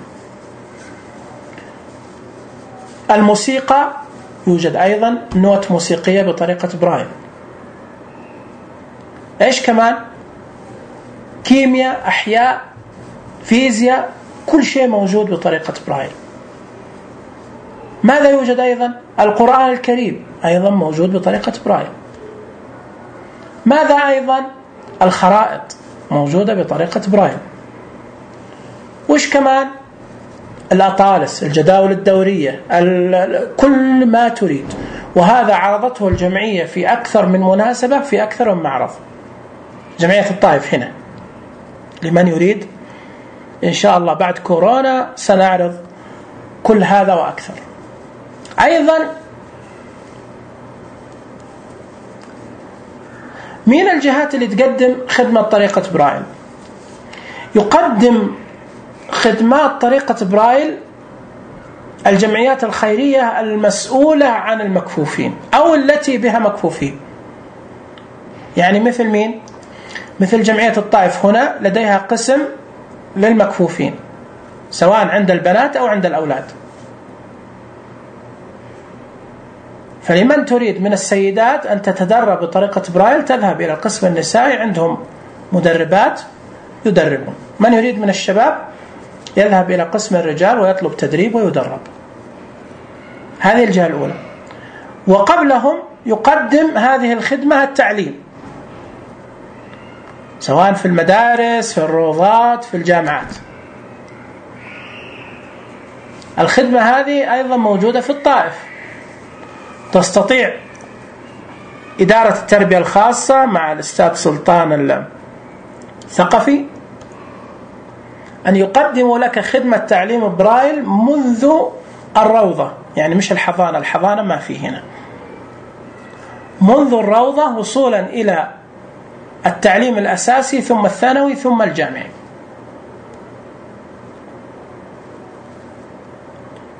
الموسيقى يوجد أيضا نوت موسيقية بطريقة برايل. إيش كمان؟ كيمياء، أحياء، فيزياء، كل شيء موجود بطريقة برايل. ماذا يوجد أيضا؟ القرآن الكريم أيضا موجود بطريقة برايل. ماذا أيضا؟ الخرائط موجودة بطريقة برايل. وش كمان؟ الأطالس، الجداول الدورية، كل ما تريد. وهذا عرضته الجمعية في أكثر من مناسبة، في أكثر من معرض. جمعية الطائف هنا لمن يريد إن شاء الله بعد كورونا سنعرض كل هذا وأكثر. أيضا مين الجهات اللي تقدم خدمة طريقة برايل؟ يقدم خدمات طريقة برايل الجمعيات الخيرية المسؤولة عن المكفوفين أو التي بها مكفوفين. يعني مثل مين؟ مثل جمعية الطائف هنا لديها قسم للمكفوفين، سواء عند البنات أو عند الأولاد. فلمن تريد من السيدات أن تتدرب بطريقة برايل تذهب إلى القسم النسائي، عندهم مدربات يدربون. من يريد من الشباب يذهب إلى قسم الرجال ويطلب تدريب ويدرب. هذه الجهة الأولى. وقبلهم يقدم هذه الخدمة التعليم، سواء في المدارس، في الروضات، في الجامعات. الخدمة هذه أيضا موجودة في الطائف. تستطيع إدارة التربية الخاصة مع الأستاذ سلطان الثقفي أن يقدموا لك خدمة تعليم برايل منذ الروضة، يعني مش الحضانة، الحضانة ما في هنا، منذ الروضة وصولا إلى التعليم الأساسي ثم الثانوي ثم الجامعي.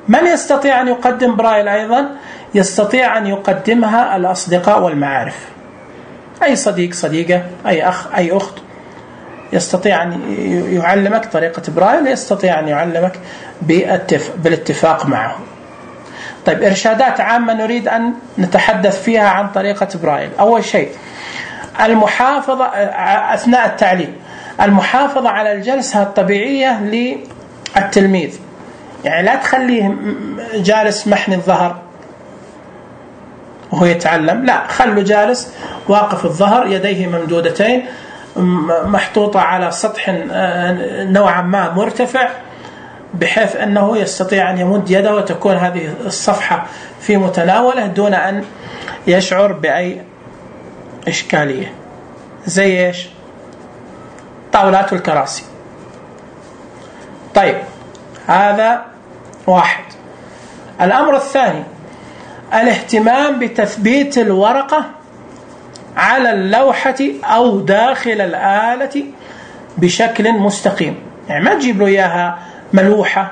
من يستطيع أن يقدم برايل أيضا؟ يستطيع أن يقدمها الأصدقاء والمعارف، أي صديق صديقة أي أخ أي أخت يستطيع أن يعلمك طريقة برايل، يستطيع أن يعلمك بالاتفاق معه. طيب، إرشادات عامة نريد أن نتحدث فيها عن طريقة برايل. أول شيء المحافظة أثناء التعليم، المحافظة على الجلسة الطبيعية للتلميذ، يعني لا تخليه جالس محني الظهر وهو يتعلم، لا، خلوا جالس واقف الظهر، يديه ممدودتين، محطوطة على سطح نوعا ما مرتفع، بحيث أنه يستطيع أن يمد يده وتكون هذه الصفحة في متناوله دون أن يشعر بأي إشكالية. زي إيش؟ طاولات والكراسي. طيب، هذا واحد. الأمر الثاني الاهتمام بتثبيت الورقة على اللوحة أو داخل الآلة بشكل مستقيم، يعني ما تجيب له إياها ملوحة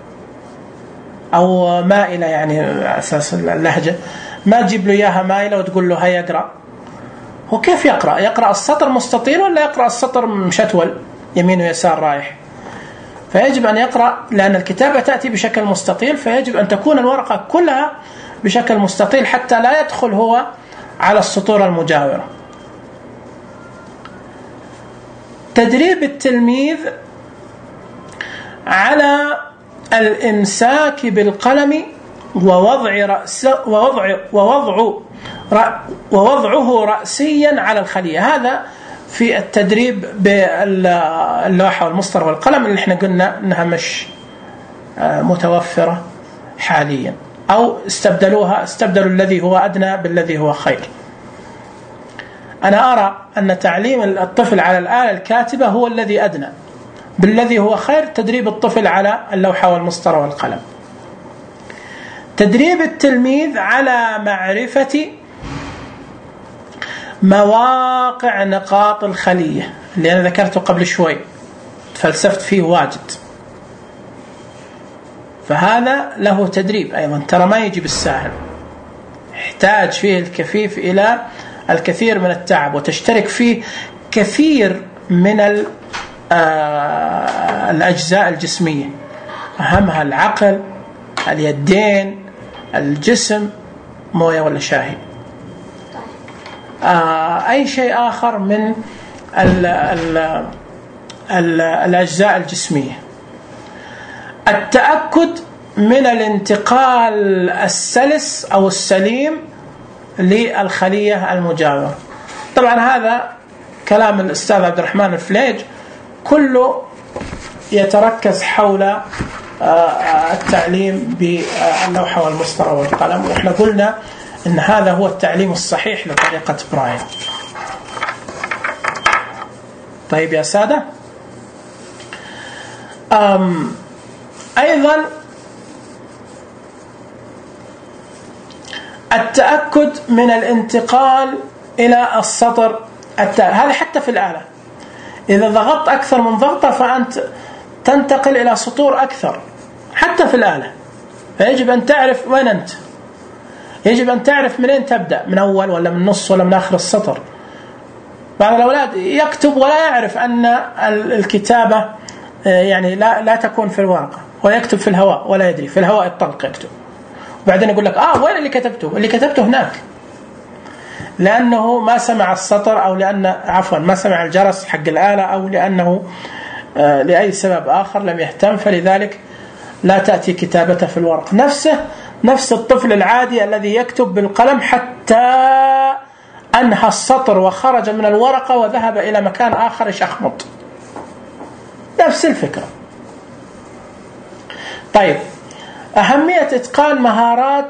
أو مائلة، يعني أساس اللهجة ما تجيب له إياها مائلة وتقول له هيا يقرأ. هو كيف يقرأ؟ يقرأ السطر مستطيل ولا يقرأ السطر مشتول يمين ويسار رايح؟ فيجب أن يقرأ، لأن الكتابة تأتي بشكل مستطيل، فيجب أن تكون الورقة كلها بشكل مستطيل حتى لا يدخل هو على السطور المجاورة. تدريب التلميذ على الإمساك بالقلم ووضع رأس ووضع ووضع ووضعه رأسيا على الخلية. هذا في التدريب باللوحة والمسطرة والقلم اللي احنا قلنا انها مش متوفرة حاليا، او استبدلوها استبدلوا الذي هو أدنى بالذي هو خير. أنا أرى أن تعليم الطفل على الآلة الكاتبة هو الذي أدنى، بالذي هو خير تدريب الطفل على اللوحة والمسطرة والقلم. تدريب التلميذ على معرفة مواقع نقاط الخلية اللي أنا ذكرته قبل شوي، فلسفت فيه واجد، فهذا له تدريب أيضا، ترى ما يجي بالساهل، يحتاج فيه الكفيف إلى الكثير من التعب، وتشترك فيه كثير من الأجزاء الجسمية، أهمها العقل، اليدين، الجسم، موية ولا شاهي، أي شيء آخر من ال ال ال الأجزاء الجسمية. التأكد من الانتقال السلس أو السليم للخلية المجاورة. طبعا هذا كلام الأستاذ عبد الرحمن الفليج كله يتركز حول التعليم باللوحة والمسطرة والقلم، وإحنا قلنا إن هذا هو التعليم الصحيح لطريقة برايل. طيب يا سادة، أم أيضا التأكد من الانتقال إلى السطر التالي، هذا حتى في الآلة، إذا ضغطت أكثر من ضغطة فأنت تنتقل إلى سطور أكثر حتى في الآلة، فيجب أن تعرف وين أنت، يجب أن تعرف منين تبدأ، من أول ولا من نص ولا من آخر السطر. بعض الأولاد يكتب ولا يعرف أن الكتابة يعني لا لا تكون في الورقة، ويكتب في الهواء ولا يدري، في الهواء الطلق يكتب، وبعدين يقول لك آه وين اللي كتبته؟ اللي كتبته هناك، لأنه ما سمع السطر، أو لأن عفوا ما سمع الجرس حق الآلة، أو لأنه آه لأي سبب آخر لم يهتم، فلذلك لا تأتي كتابته في الورق. نفسه نفس الطفل العادي الذي يكتب بالقلم حتى أنهى السطر وخرج من الورقة وذهب إلى مكان آخر يشخمط، نفس الفكرة. طيب، أهمية إتقان مهارات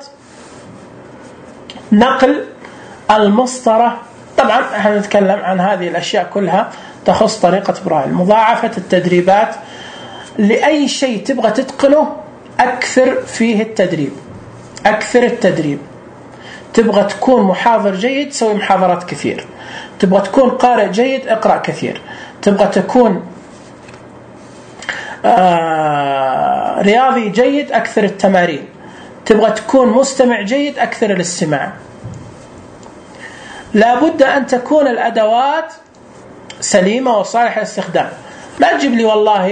نقل المسطرة. طبعا احنا نتكلم عن هذه الأشياء كلها تخص طريقة برايل. مضاعفة التدريبات، لأي شيء تبغى تتقنه أكثر فيه التدريب، أكثر التدريب. تبغى تكون محاضر جيد، سوي محاضرات كثير. تبغى تكون قارئ جيد، اقرأ كثير. تبغى تكون آه رياضي جيد أكثر التمارين، تبغى تكون مستمع جيد أكثر الاستماع. لابد أن تكون الأدوات سليمة وصالحة للاستخدام. ما تجيب لي والله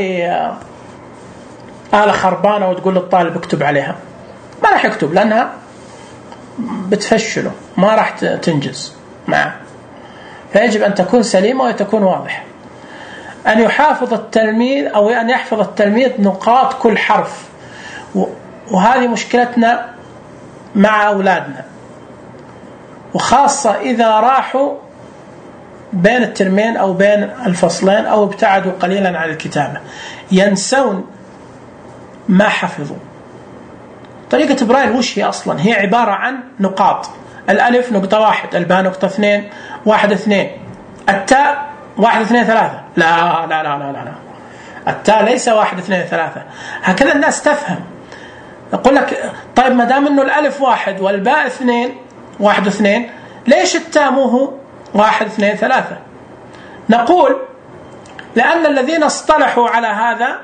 آلة خربانة وتقول للطالب اكتب عليها، ما راح يكتب لأنها بتفشله، ما راح تنجز معه. فيجب أن تكون سليمة وتكون واضحة. أن يحافظ التلميذ أو أن يحفظ التلميذ نقاط كل حرف، وهذه مشكلتنا مع أولادنا، وخاصة إذا راحوا بين الترمين أو بين الفصلين أو ابتعدوا قليلا عن الكتابة، ينسون ما حفظوا. طريقة برايل وش هي أصلا؟ هي عبارة عن نقاط. الألف نقطة واحد، الباء نقطة اثنين، واحد اثنين، التاء واحد اثنين ثلاثة. لا لا لا لا لا, لا. التاء ليس واحد اثنين ثلاثة. هكذا الناس تفهم. أقول لك طيب ما دام إنه الألف واحد والباء اثنين، واحد اثنين، ليش التاء مو هو واحد اثنين ثلاثة؟ نقول لأن الذين اصطلحوا على هذا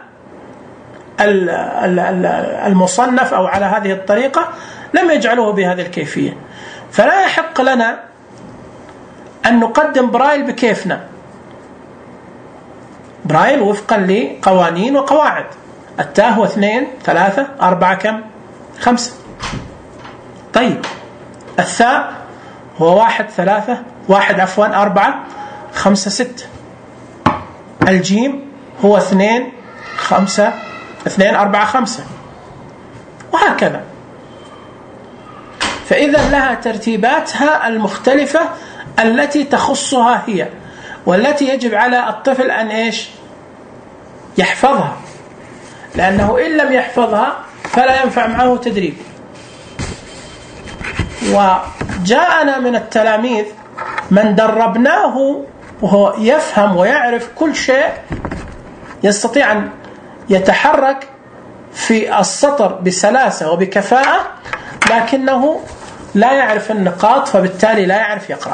المصنف أو على هذه الطريقة لم يجعلوه بهذه الكيفية، فلا يحق لنا أن نقدم برايل بكيفنا. برايل وفقا لقوانين وقواعد. التاء هو اثنين ثلاثة أربعة كم؟ خمسة. طيب الثاء هو واحد ثلاثة واحد عفوا أربعة خمسة ستة. الجيم هو اثنين خمسة اثنين أربعة خمسة، وهكذا. فإذا لها ترتيباتها المختلفة التي تخصها هي، والتي يجب على الطفل أن إيش؟ يحفظها، لأنه إن لم يحفظها فلا ينفع معه تدريب. وجاءنا من التلاميذ من دربناه وهو يفهم ويعرف كل شيء، يستطيع أن يتحرك في السطر بسلاسة وبكفاءة، لكنه لا يعرف النقاط، فبالتالي لا يعرف يقرأ.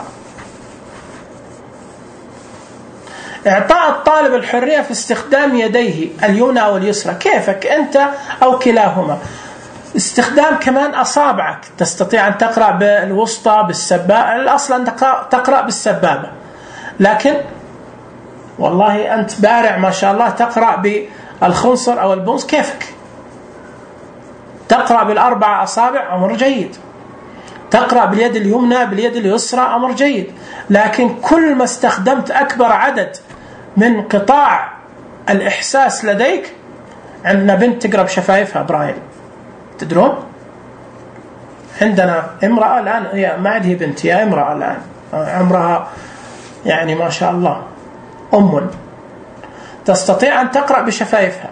إعطاء الطالب الحرية في استخدام يديه اليمنى أو اليسرى، كيفك أنت أو كلاهما. استخدام كمان أصابعك، تستطيع أن تقرأ بالوسطى بالسبابة، الأصل أن تقرأ بالسبابة، لكن والله أنت بارع ما شاء الله تقرأ بالخنصر أو البنص، كيفك. تقرأ بالأربع أصابع أمر جيد، تقرأ باليد اليمنى باليد اليسرى أمر جيد، لكن كل ما استخدمت أكبر عدد من قطاع الإحساس لديك. عندنا بنت تقرأ بشفايفها برايل، تدرون؟ عندنا امرأة الآن، هي ما عندها بنت، هي امرأة الآن عمرها يعني ما شاء الله أم، تستطيع أن تقرأ بشفايفها.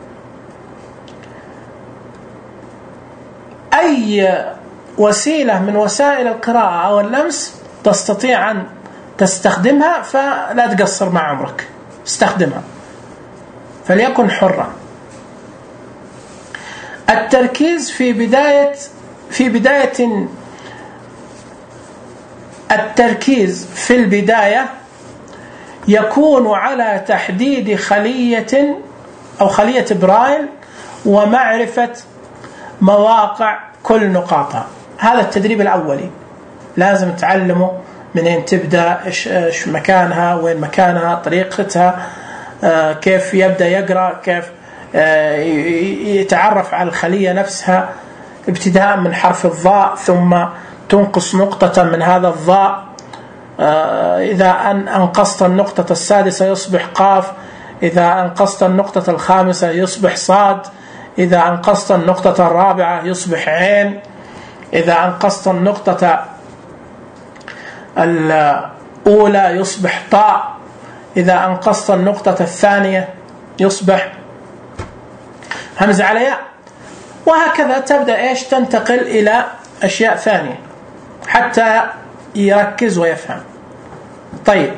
أي وسيلة من وسائل القراءة أو اللمس تستطيع أن تستخدمها، فلا تقصر مع عمرك، استخدمها فليكن حرة. التركيز في بداية في بداية التركيز في البداية يكون على تحديد خلية أو خلية برايل ومعرفة مواقع كل نقاطها. هذا التدريب الأولي، لازم تعلمه منين تبدأ، إيش إيش مكانها، وين مكانها، طريقتها، آه كيف يبدأ يقرأ، كيف آه يتعرف على الخلية نفسها، ابتداء من حرف الضاء ثم تنقص نقطة من هذا الضاء، آه إذا أن أنقصت النقطة السادسة يصبح قاف، إذا أنقصت النقطة الخامسة يصبح صاد، إذا أنقصت النقطة الرابعة يصبح عين، إذا أنقصت النقطة الأولى يصبح طاء، إذا أنقصت النقطة الثانية يصبح همزة على ياء، وهكذا تبدأ إيش تنتقل إلى أشياء ثانية حتى يركز ويفهم. طيب،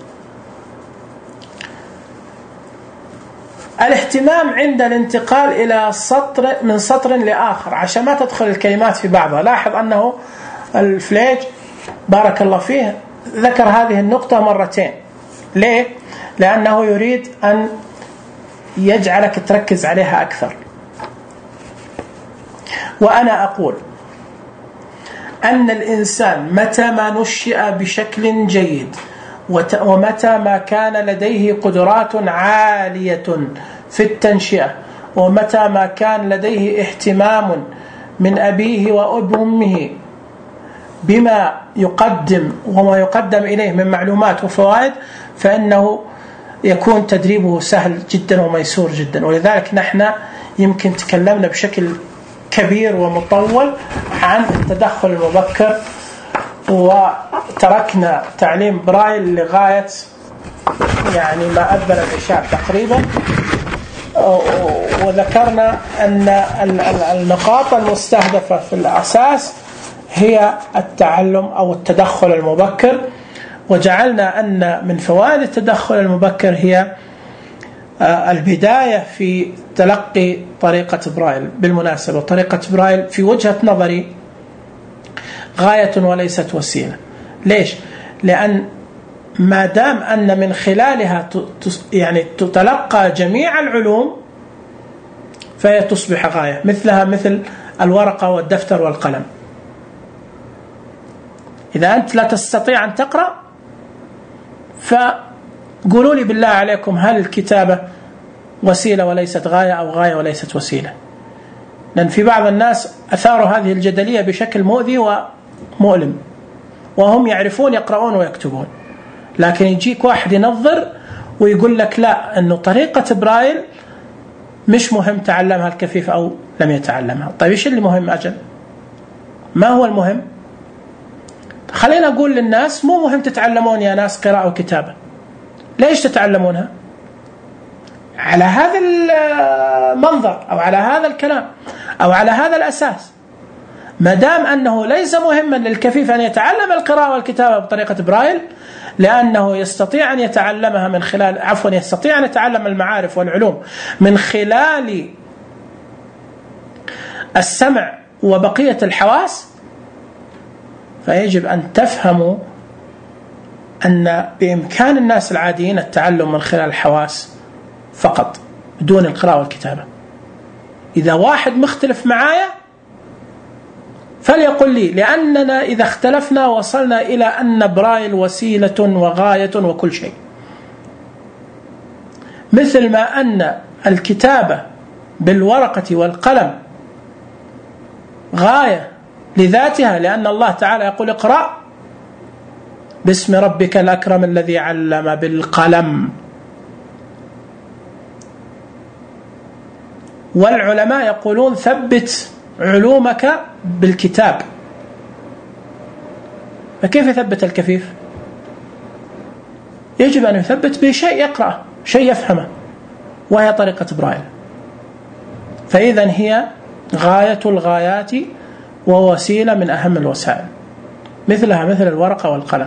الاهتمام عند الانتقال إلى سطر من سطر لآخر عشان ما تدخل الكلمات في بعضها. لاحظ أنه الفليج بارك الله فيه ذكر هذه النقطة مرتين. ليه؟ لأنه يريد أن يجعلك تركز عليها أكثر. وأنا أقول أن الإنسان متى ما نشأ بشكل جيد ومتى ما كان لديه قدرات عالية في التنشئة ومتى ما كان لديه اهتمام من أبيه وأمه بما يقدم وما يقدم إليه من معلومات وفوائد، فإنه يكون تدريبه سهل جدا وميسور جدا. ولذلك نحن يمكن تكلمنا بشكل كبير ومطول عن التدخل المبكر، وتركنا تعليم برايل لغاية يعني ما أذن العشاء تقريبا، وذكرنا أن النقاط المستهدفة في الأساس هي التعلم أو التدخل المبكر، وجعلنا أن من فوائد التدخل المبكر هي البداية في تلقي طريقة برايل. بالمناسبة طريقة برايل في وجهة نظري غاية وليست وسيلة. ليش؟ لأن ما دام أن من خلالها يعني تتلقى جميع العلوم فهي تصبح غاية، مثلها مثل الورقة والدفتر والقلم. إذا أنت لا تستطيع أن تقرأ فقولوا لي بالله عليكم، هل الكتابة وسيلة وليست غاية أو غاية وليست وسيلة؟ لأن في بعض الناس أثاروا هذه الجدلية بشكل مؤذي ومؤلم، وهم يعرفون يقرؤون ويكتبون، لكن يجيك واحد ينظر ويقول لك لا، أنه طريقة برايل مش مهم تعلمها الكفيف أو لم يتعلمها. طيب إيش اللي مهم أجل؟ ما هو المهم؟ خلينا أقول للناس مو مهم تتعلمون يا ناس قراءة وكتابة. ليش تتعلمونها؟ على هذا المنظر أو على هذا الكلام أو على هذا الأساس. ما دام أنه ليس مهما للكفيف أن يتعلم القراءة والكتابة بطريقة برايل، لأنه يستطيع أن يتعلمها من خلال عفوا يستطيع أن يتعلم المعارف والعلوم من خلال السمع وبقية الحواس، فيجب أن تفهموا أن بإمكان الناس العاديين التعلم من خلال الحواس فقط بدون القراءة والكتابة. إذا واحد مختلف معايا فليقل لي، لأننا إذا اختلفنا وصلنا إلى أن برايل وسيلة وغاية وكل شيء، مثل ما أن الكتابة بالورقة والقلم غاية لذاتها، لأن الله تعالى يقول اقرأ باسم ربك الأكرم الذي علم بالقلم. والعلماء يقولون ثبت علومك بالكتاب. فكيف يثبت الكفيف؟ يجب أن يثبت بشيء يقرأ، شيء يفهمه، وهي طريقة برايل. فإذا هي غاية الغايات ووسيلة من أهم الوسائل، مثلها مثل الورقة والقلم.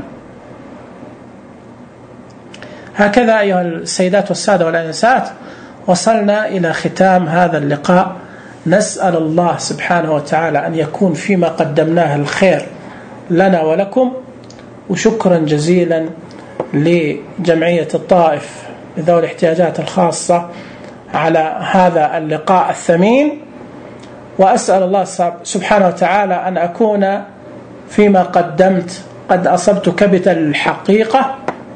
هكذا أيها السيدات والسادة والأنسات، وصلنا إلى ختام هذا اللقاء. نسأل الله سبحانه وتعالى أن يكون فيما قدمناه الخير لنا ولكم، وشكرا جزيلا لجمعية الطائف ذوي الاحتياجات الخاصة على هذا اللقاء الثمين. وأسأل الله سبحانه وتعالى أن أكون فيما قدمت قد أصبت كبت الحقيقة،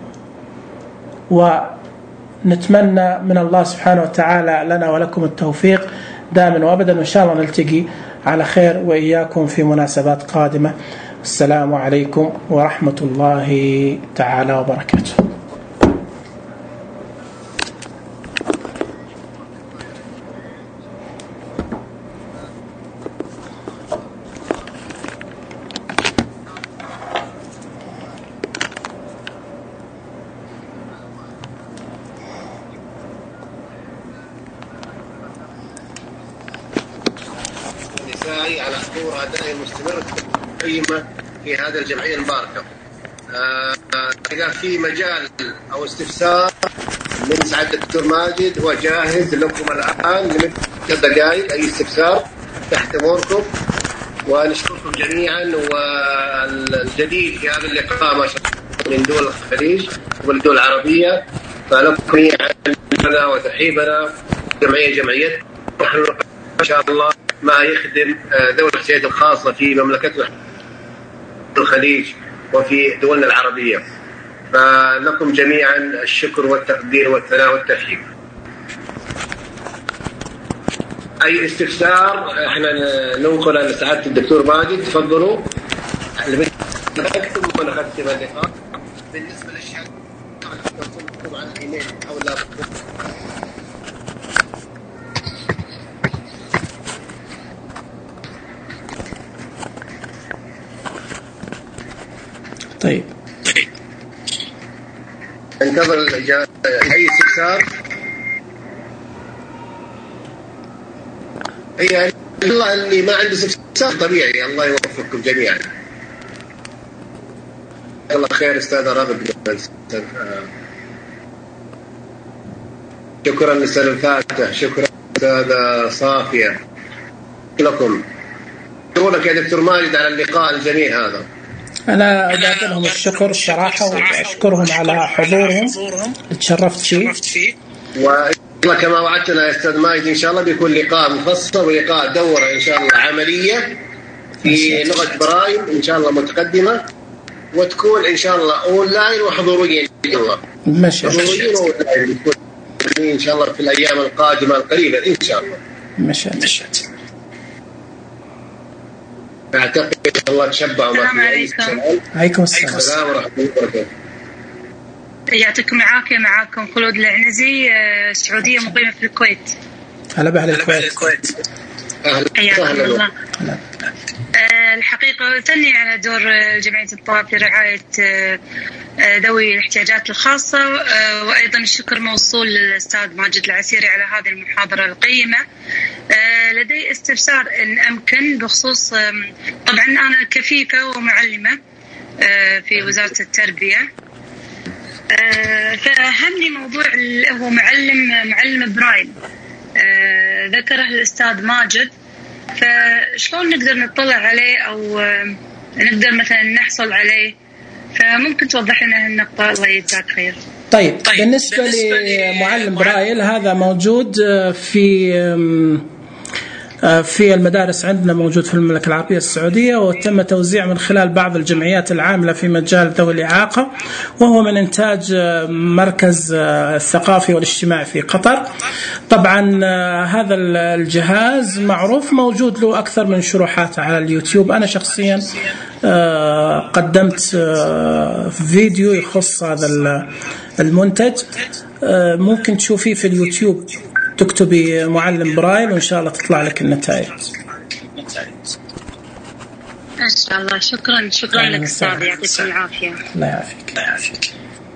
ونتمنى من الله سبحانه وتعالى لنا ولكم التوفيق دائما وأبدا، وإن شاء الله نلتقي على خير وإياكم في مناسبات قادمة. السلام عليكم ورحمة الله تعالى وبركاته. على حضور أداء المستمر قيمة في هذا الجمعية المباركة. إذا في مجال أو استفسار من سعادة الدكتور ماجد وجاهز لكم الآن لمدة دقائق، أي استفسار تحت أموركم. ونشكركم جميعا. والجديد في هذا اللقاء ما شاء الله من دول الخليج والدول العربية، فلكم شكرنا وترحيبنا جمعية جمعية نحن إن شاء الله ما يخدم ذوي الاحتياجات الخاصة في مملكتنا الخليج وفي دولنا العربية. فلكم جميعا الشكر والتقدير والثناء والترحيب. أي استفسار احنا ننقل لسعادة الدكتور ماجد، تفضلوا. ثم نختم اللقاء. بالنسبة للشهادة نرسلكم على الإيميل أو لا. طيب انتظر الإجابة. أي استفسار؟ هي الله اللي ما عنده استفسار طبيعي. الله يوفقكم جميعا. الله خير أستاذ رغد. شكرا لأستاذ الفاتح. شكرا أستاذ صافية لكم. شكرا يا دكتور ماجد على اللقاء الجميل هذا. أنا أدعو لهم الشكر الصراحة وأشكرهم على حضورهم، تشرفت فيه. والله كما وعدتنا يا أستاذ ماجد إن شاء الله بيكون لقاء مفصل ولقاء دورة إن شاء الله عملية في لغة برايل إن شاء الله متقدمة، وتكون إن شاء الله أونلاين وحضورية إن شاء الله. حضوريين وأونلاين إن شاء الله في الأيام القادمة القريبة إن شاء الله. مشهد. أعتقد الله تشبعوا. السلام عليكم. عليكم السلام ورحمة الله وبركاته. يعطيكم العافية. معكم خلود العنزي، سعودية مقيمة في الكويت. هلا بأهل الكويت. حياكم الله. الحقيقة أثني على دور جمعية الطواب في رعاية ذوي الاحتياجات الخاصة، وأيضا الشكر موصول للأستاذ ماجد العسيري على هذه المحاضرة القيمة. لدي استفسار إن أمكن بخصوص، طبعا أنا كفيفة ومعلمة في وزارة التربية، فهمني موضوع هو معلم معلم برايل ذكره الأستاذ ماجد، فشلون نقدر نطلع عليه أو نقدر مثلا نحصل عليه؟ فممكن توضح لنا النقطة. الله يجزاك خير. طيب, طيب بالنسبة, بالنسبة لمعلم برايل هذا موجود في في المدارس عندنا، موجود في المملكة العربية السعودية، وتم توزيع من خلال بعض الجمعيات العاملة في مجال ذوي الإعاقة، وهو من إنتاج مركز الثقافي والاجتماعي في قطر. طبعا هذا الجهاز معروف، موجود له أكثر من شروحات على اليوتيوب. أنا شخصيا قدمت فيديو يخص هذا المنتج، ممكن تشوفيه في اليوتيوب، تكتبي معلم برايل وإن شاء الله تطلع لك النتائج. إن شاء الله. شكرا شكرا لك أستاذ، يعطيك العافية. الله يعافيك.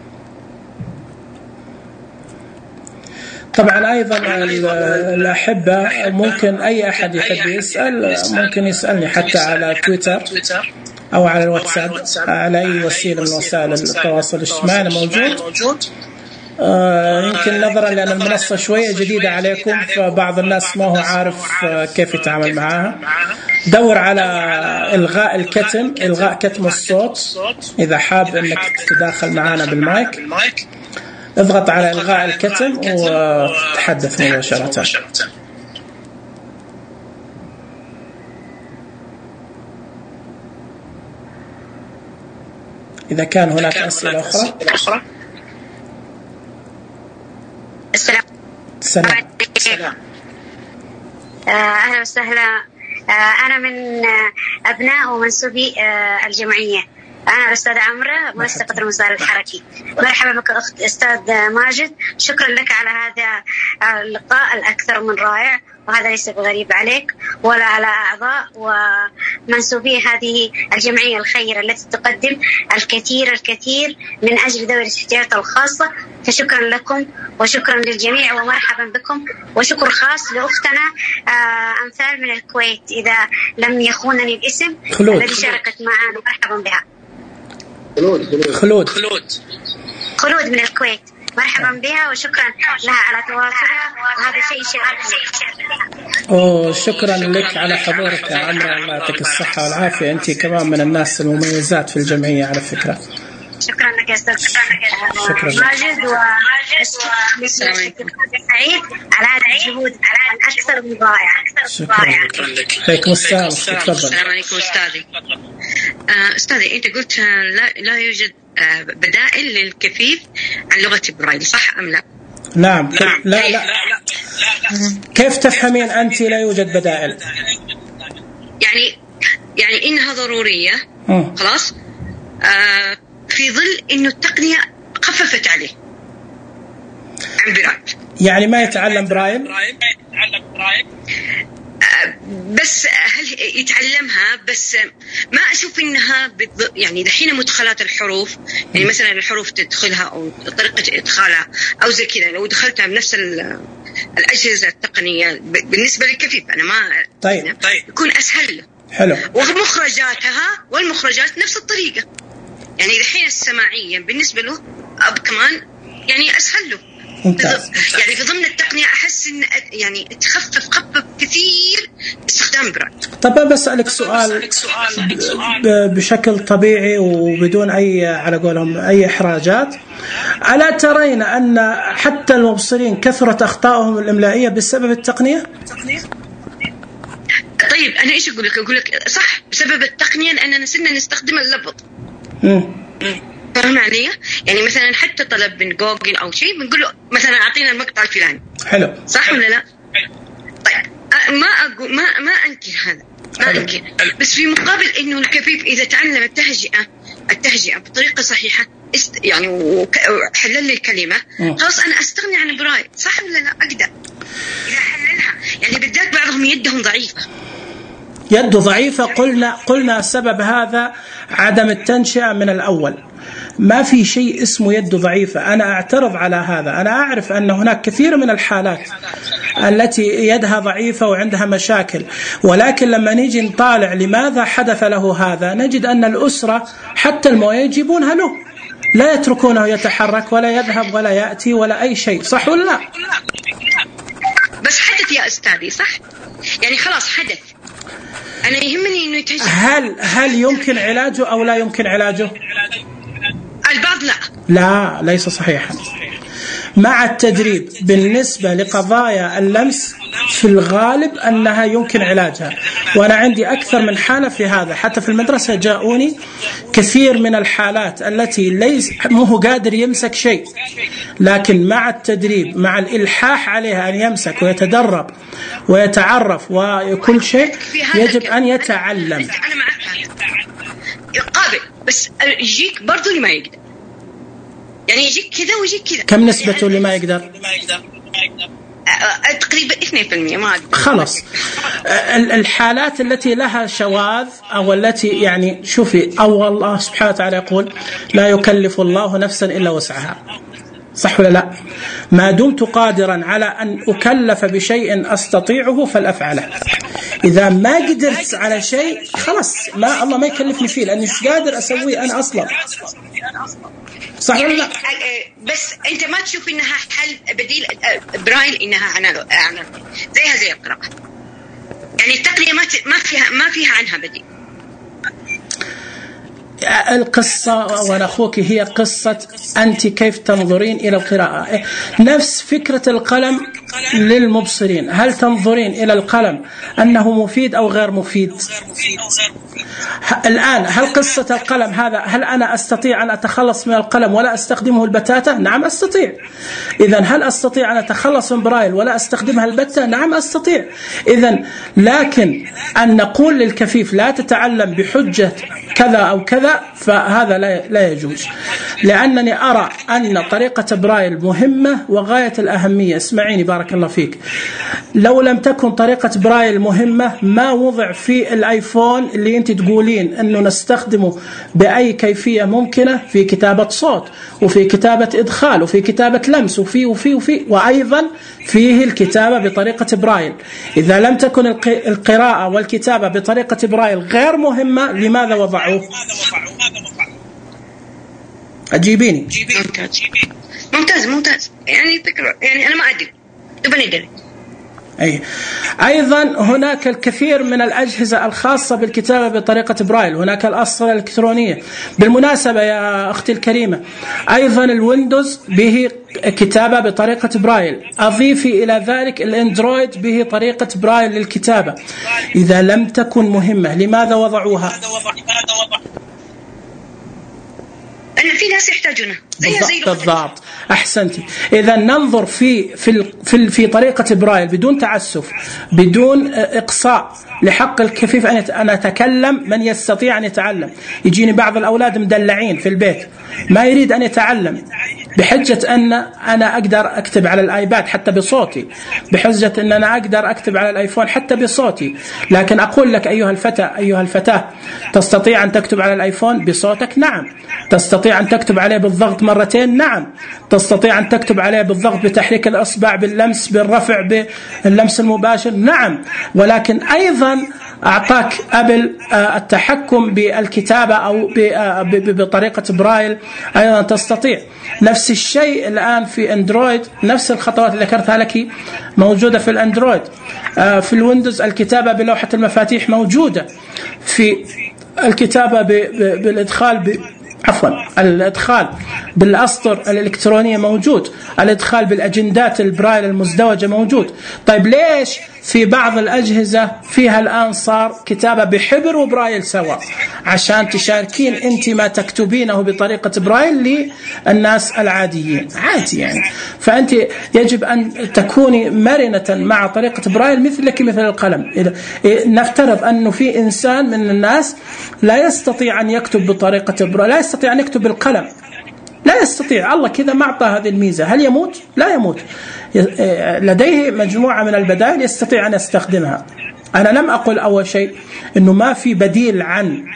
طبعا أيضا الأحبة ممكن أي أحد يحب يسأل ممكن يسألني حتى على تويتر أو على الواتساب، على أي وسيلة من وسائل التواصل الاجتماعي أنا موجود. آه يمكن نظرا لأن المنصة شوية جديدة عليكم، فبعض الناس ما هو عارف آه كيف يتعامل معها. دور على إلغاء الكتم، إلغاء كتم الصوت. إذا حاب أنك تتداخل معنا بالمايك، اضغط على إلغاء الكتم وتحدث مباشرة. إذا كان هناك أسئلة أخرى. السلام. السلام. السلام. أهلا وسهلا. أنا من أبناء ومنسوبي الجمعية. أنا الأستاذ عمرة، منسقة المسار الحركي. مرحبا بك أخت أستاذ ماجد، شكرا لك على هذا اللقاء الأكثر من رائع، وهذا ليس بغريب عليك ولا على أعضاء ومنسوبي هذه الجمعية الخيرة التي تقدم الكثير الكثير من أجل ذوي الاحتياجات الخاصة. فشكرا لكم وشكرا للجميع ومرحبا بكم، وشكر خاص لأختنا أمثال من الكويت إذا لم يخونني الاسم الذي شاركت معنا. مرحبا بها. خلود خلود خلود خلود من الكويت. مرحبا بها وشكرا لها على تواصلها، وهذا شيء شرف. أوه شكرا لك على حضورك يا عمرو، الله يعطيك الصحة والعافية. أنت كمان من الناس المميزات في الجمعية على فكرة. شكرا لك. لك يا أستاذ ماجد وماجد سعيد على هذه الجهود الأكثر من رائعة. شكرا لك. عليكم السلام. السلام عليكم أستاذي. أستاذي أنت قلت لا لا يوجد بدائل للكفيف عن لغة برايل، صح أم لا؟ نعم. لا لا كيف تفهمين أنت لا يوجد بدائل؟ يعني يعني إنها ضرورية م. خلاص آه في ظل إنه التقنية خففت عليه عن برايل. يعني ما يتعلم برايل؟ آه بس هل يتعلمها؟ بس ما أشوف إنها بض... يعني دحين مدخلات الحروف، يعني مثلا الحروف تدخلها أو طريقة إدخالها أو زي كذا، لو دخلتها بنفس الأجهزة التقنية بالنسبة للكفيف أنا ما طيب. طيب يكون أسهل له. حلو. ومخرجاتها والمخرجات نفس الطريقة، يعني دحين السماعية بالنسبة له أب كمان يعني أسهل له. ممتاز. يعني في ضمن التقنية أحس إن يعني تخفف خفف كثير استخدام برايل. طب بسألك سؤال بشكل طبيعي وبدون أي على قولهم أي إحراجات، ألا ترين أن حتى المبصرين كثرت أخطائهم الإملائية بسبب التقنية؟ طيب أنا إيش أقول لك؟ أقول لك صح بسبب التقنية لأننا صرنا نستخدم اللفظ. امم فهم علي؟ يعني مثلا حتى طلب من جوجل أو شيء بنقول له مثلا أعطينا المقطع الفلاني. حلو. صح ولا لا؟ طيب ما أقول ما ما أنكر هذا، ما حلو. أنكر، بس في مقابل إنه الكفيف إذا تعلم التهجئة التهجئة بطريقة صحيحة است يعني وحلل لي الكلمة خلاص أنا أستغني عن برايل. صح ولا لا؟ أقدر إذا حللها، يعني بالذات بعضهم يدهم ضعيفة. يده ضعيفة قلنا قلنا سبب هذا عدم التنشئة من الأول. ما في شيء اسمه يده ضعيفة. أنا أعترض على هذا. أنا أعرف أن هناك كثير من الحالات التي يدها ضعيفة وعندها مشاكل، ولكن لما نيجي نطالع لماذا حدث له هذا نجد أن الأسرة حتى المويه يجيبونها له، لا يتركونه يتحرك ولا يذهب ولا يأتي ولا أي شيء. صح ولا لا؟ بس حدث يا أستاذي، صح؟ يعني خلاص حدث. أنا يهمني إنه يتهجئ. هل هل يمكن علاجه أو لا يمكن علاجه؟ البعض لا. لا ليس صحيحا. مع التدريب بالنسبة لقضايا اللمس في الغالب أنها يمكن علاجها، وأنا عندي أكثر من حالة في هذا. حتى في المدرسة جاءوني كثير من الحالات التي ليس مو قادر يمسك شيء، لكن مع التدريب مع الإلحاح عليه أن يمسك ويتدرب ويتعرف وكل شيء يجب أن يتعلم. أنا معك قابل، بس يجيك برضو اللي ما يقدر، يعني يجيك كذا ويجيك كذا. كم نسبته اللي ما يقدر؟ تقريبا اثنين بالمئة ما أقدر. خلاص. الحالات التي لها شواذ أو التي يعني شوفي، أو الله سبحانه وتعالى يقول لا يكلف الله نفسا إلا وسعها. صح ولا لا؟ ما دمت قادرا على أن أكلف بشيء أستطيعه فلأفعله. إذا ما قدرت على شيء خلاص ما الله ما يكلفني فيه لأني مش قادر أسويه أنا أصلا. صح ولا لا؟ بس أنت ما تشوف إنها حل بديل برايل، إنها عناله عناله زيها زي القراءة، يعني التقنية ما ما فيها ما فيها عنها بديل. القصة وأنا أخوك هي قصة أنت كيف تنظرين إلى القراءة. نفس فكرة القلم للمبصرين، هل تنظرين إلى القلم أنه مفيد أو غير مفيد؟ الآن هل قصة القلم هذا هل أنا أستطيع أن أتخلص من القلم ولا أستخدمه البتاتة؟ نعم أستطيع. إذن هل أستطيع أن أتخلص من برايل ولا أستخدمها البتة؟ نعم أستطيع. إذن لكن أن نقول للكفيف لا تتعلم بحجة كذا أو كذا فهذا لا لا يجوز، لأنني أرى أن طريقة برايل مهمة وغاية الأهمية. اسمعيني بارك الله فيك، لو لم تكن طريقة برايل مهمة ما وضع في الآيفون اللي أنت تقولين أنه نستخدمه بأي كيفية ممكنة في كتابة صوت وفي كتابة إدخال وفي كتابة لمس وفي وفي وفي وأيضا فيه الكتابة بطريقة برايل. إذا لم تكن القراءة والكتابة بطريقة برايل غير مهمة لماذا وضعوه؟ أجيبيني. ممتاز ممتاز ممتاز يعني فكرة، يعني أنا ما أدري تبني دليل. أي. أيضا هناك الكثير من الأجهزة الخاصة بالكتابة بطريقة برايل، هناك الأسطر الإلكترونية. بالمناسبة يا أختي الكريمة، أيضا الويندوز به كتابة بطريقة برايل، أضيفي إلى ذلك الأندرويد به طريقة برايل للكتابة. إذا لم تكن مهمة لماذا وضعوها؟ أنا في ناس يحتاجونها بالضبط. أحسنتي. إذا ننظر في في في في طريقة برايل بدون تعسف، بدون إقصاء لحق الكفيف أن أتكلم. من يستطيع أن يتعلم. يجيني بعض الأولاد مدلعين في البيت ما يريد أن يتعلم بحجة أن أنا أقدر أكتب على الآيباد حتى بصوتي، بحجة أن أنا أقدر أكتب على الآيفون حتى بصوتي. لكن أقول لك أيها الفتى أيها الفتاة، تستطيع أن تكتب على الآيفون بصوتك؟ نعم. تستطيع أن تكتب عليه بالضغط مرتين؟ نعم. تستطيع أن تكتب عليه بالضغط بتحريك الأصبع، باللمس، بالرفع، باللمس المباشر؟ نعم. ولكن أيضا أعطاك أبل التحكم بالكتابة أو بطريقة برايل، أيضا تستطيع. نفس الشيء الآن في أندرويد، نفس الخطوات اللي ذكرتها لك موجودة في الأندرويد. في الويندوز الكتابة بلوحة المفاتيح موجودة، في الكتابة بالإدخال ب... عفوا الإدخال بالأسطر الإلكترونية موجود، الإدخال بالأجندات البرايل المزدوجة موجود. طيب ليش في بعض الأجهزة فيها الآن صار كتابة بحبر وبرايل سوا؟ عشان تشاركين أنت ما تكتبينه بطريقة برايل للناس العاديين عادي يعني. فأنت يجب أن تكوني مرنة مع طريقة برايل مثلك مثل القلم. نفترض أنه في إنسان من الناس لا يستطيع أن يكتب بطريقة برايل، لا يستطيع أن يكتب بالقلم، لا يستطيع. الله كذا ما أعطى هذه الميزة. هل يموت؟ لا يموت. لديه مجموعة من البدائل يستطيع أن يستخدمها. أنا لم أقل أول شيء أنه ما في بديل عن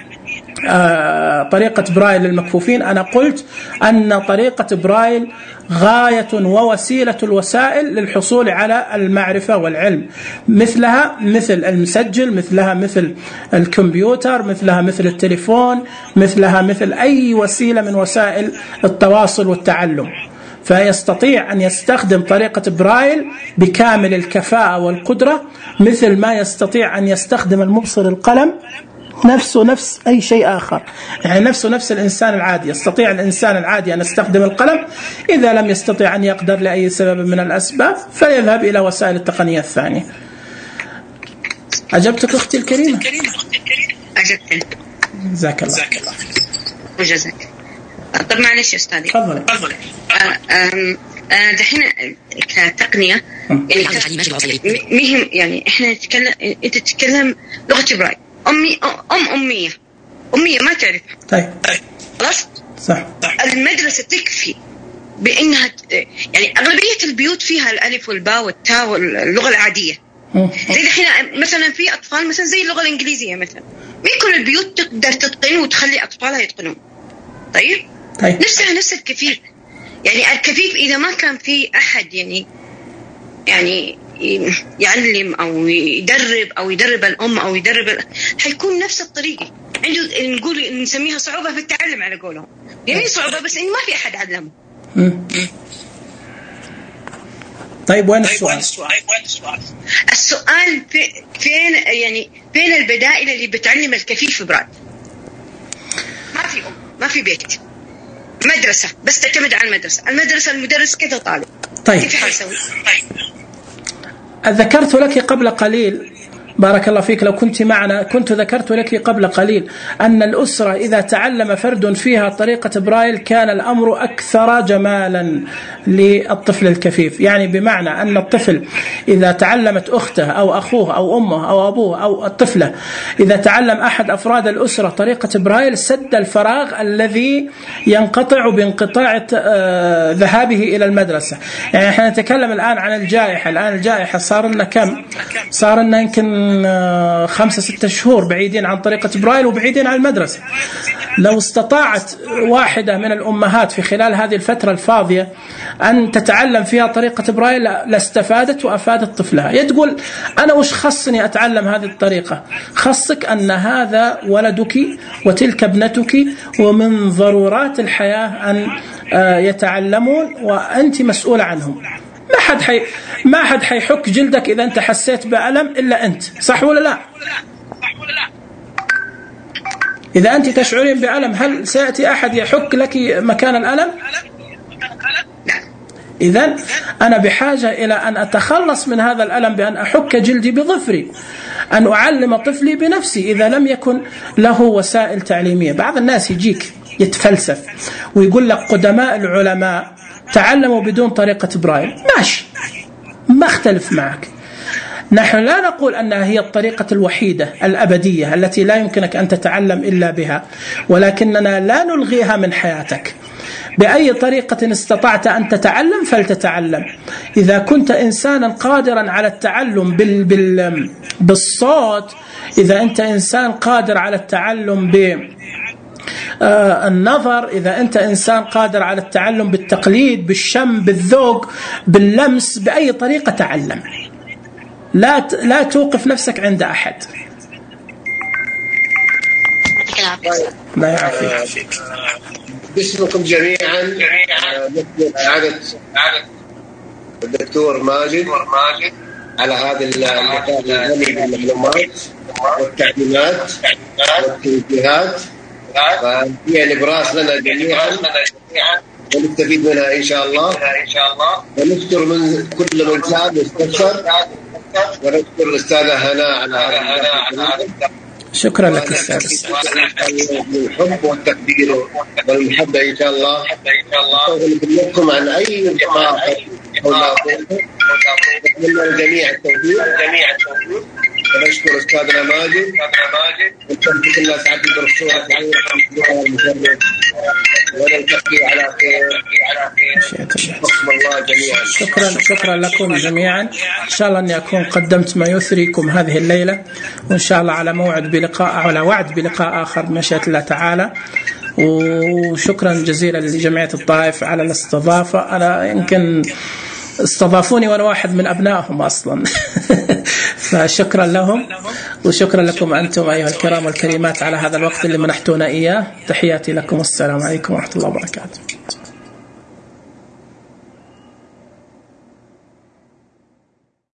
طريقة برايل للمكفوفين. أنا قلت أن طريقة برايل غاية ووسيلة الوسائل للحصول على المعرفة والعلم، مثلها مثل المسجل، مثلها مثل الكمبيوتر، مثلها مثل التليفون، مثلها مثل أي وسيلة من وسائل التواصل والتعلم. فيستطيع أن يستخدم طريقة برايل بكامل الكفاءة والقدرة، مثل ما يستطيع أن يستخدم المبصر القلم نفسه نفس أي شيء آخر. يعني نفسه نفس الإنسان العادي. يستطيع الإنسان العادي أن يستخدم القلم، إذا لم يستطيع أن يقدر لأي سبب من الأسباب فيذهب إلى وسائل التقنية الثانية. أجبتك أختي الكريمة؟ أجبتني. جزاك الله. وجزاك. طب معلش يا أستاذي. تفضلي. أنا دحين كتقنية يعني مهم، يعني إحنا نتكلم، أنت تتكلم لغة برايل. أمي أم أمية أمية ما تعرف. طيب خلاص صح. المدرسة تكفي بأنها يعني أغلبية البيوت فيها الألف والباء والتاء واللغة العادية. زي الحين مثلا في أطفال مثلا زي اللغة الإنجليزية مثلا، مين كل البيوت تقدر تتقن وتخلي أطفالها يتقنون. طيب, طيب. نفسها نفس الكفيف. يعني الكفيف إذا ما كان في أحد يعني يعني يعلم أو يدرب أو يدرب الأم أو يدرب ال... حيكون نفس الطريقة. عنده نقول نسميها صعوبة في التعلم على قولهم، يعني صعوبة بس إن ما في أحد علمه. طيب وين السؤال؟ السؤال في فين يعني فين البدائل اللي بتعلم الكفيف برايل؟ ما في أم، ما في بيت، مدرسة بس تعتمد على المدرسة. المدرسة المدرس كذا طالب. طيب كيف حيسوي؟ ذكرت لك قبل قليل، بارك الله فيك لو كنت معنا، كنت ذكرت لك قبل قليل أن الأسرة إذا تعلم فرد فيها طريقة برايل كان الأمر أكثر جمالا للطفل الكفيف. يعني بمعنى أن الطفل إذا تعلمت أخته أو أخوه أو أمه أو أبوه أو الطفلة، إذا تعلم أحد أفراد الأسرة طريقة برايل سد الفراغ الذي ينقطع بانقطاع ذهابه إلى المدرسة. يعني احنا نتكلم الآن عن الجائحة. الآن الجائحة صار لنا كم؟ صار لنا يمكن خمسة ستة شهور بعيدين عن طريقة برايل وبعيدين عن المدرسة. لو استطاعت واحدة من الأمهات في خلال هذه الفترة الفاضية أن تتعلم فيها طريقة برايل لاستفادت وأفادت طفلها. يتقول أنا وش خصني أتعلم هذه الطريقة؟ خصك أن هذا ولدك وتلك ابنتك ومن ضرورات الحياة أن يتعلمون وأنت مسؤولة عنهم. ما حد حي ما حد حيحك جلدك إذا أنت حسيت بألم إلا أنت، صح ولا لا؟ إذا أنت تشعرين بألم هل سيأتي أحد يحك لك مكان الألم؟ إذن أنا بحاجة إلى أن أتخلص من هذا الألم بأن أحك جلدي بظفري، أن أعلم طفلي بنفسي إذا لم يكن له وسائل تعليمية. بعض الناس يجيك يتفلسف ويقول لك قدماء العلماء تعلموا بدون طريقة برايل. ماشي، ما اختلف معك، نحن لا نقول أنها هي الطريقة الوحيدة الأبدية التي لا يمكنك أن تتعلم إلا بها، ولكننا لا نلغيها من حياتك. بأي طريقة استطعت أن تتعلم فلتتعلم. إذا كنت إنسانا قادرا على التعلم بال بال بالصوت، إذا أنت إنسان قادر على التعلم بالنظر، إذا أنت إنسان قادر على التعلم بالتقليد، بالشم، بالذوق، باللمس، بأي طريقة تعلم. لا لا توقف نفسك عند أحد. لا يعافيك. باسمكم جميعا عادة الدكتور ماجد على هذا اللقاء الغني بالمعلومات والتعليمات والتوجيهات، فهي نبراس لنا جميعا ونستفيد منها إن شاء الله. ونشكر من كل من ساعد واستفسر، ونشكر الأستاذة هناء على هذا. شكرا لك أستاذ. الحب والتقدير والمحبة إن شاء الله. أتكلم عن أي لقاء أو نتمنى الجميع التوفيق. ونشكر أستاذنا ماجد ونشكر الله سعادة الدكتور ونلتقي على خير. الله جميعا. شكرا شكرا لكم جميعا. إن شاء الله أني أكون قدمت ما يثريكم هذه الليلة، وإن شاء الله على موعد بلقاء على وعد بلقاء آخر بمشيئة الله تعالى. وشكرا جزيلا لجمعية الطائف على الاستضافة. أنا يمكن استضافوني وأنا واحد من أبنائهم أصلا. فشكرا لهم، وشكرا لكم أنتم أيها الكرام والكريمات على هذا الوقت اللي منحتونا إياه. تحياتي لكم، والسلام عليكم ورحمة الله وبركاته.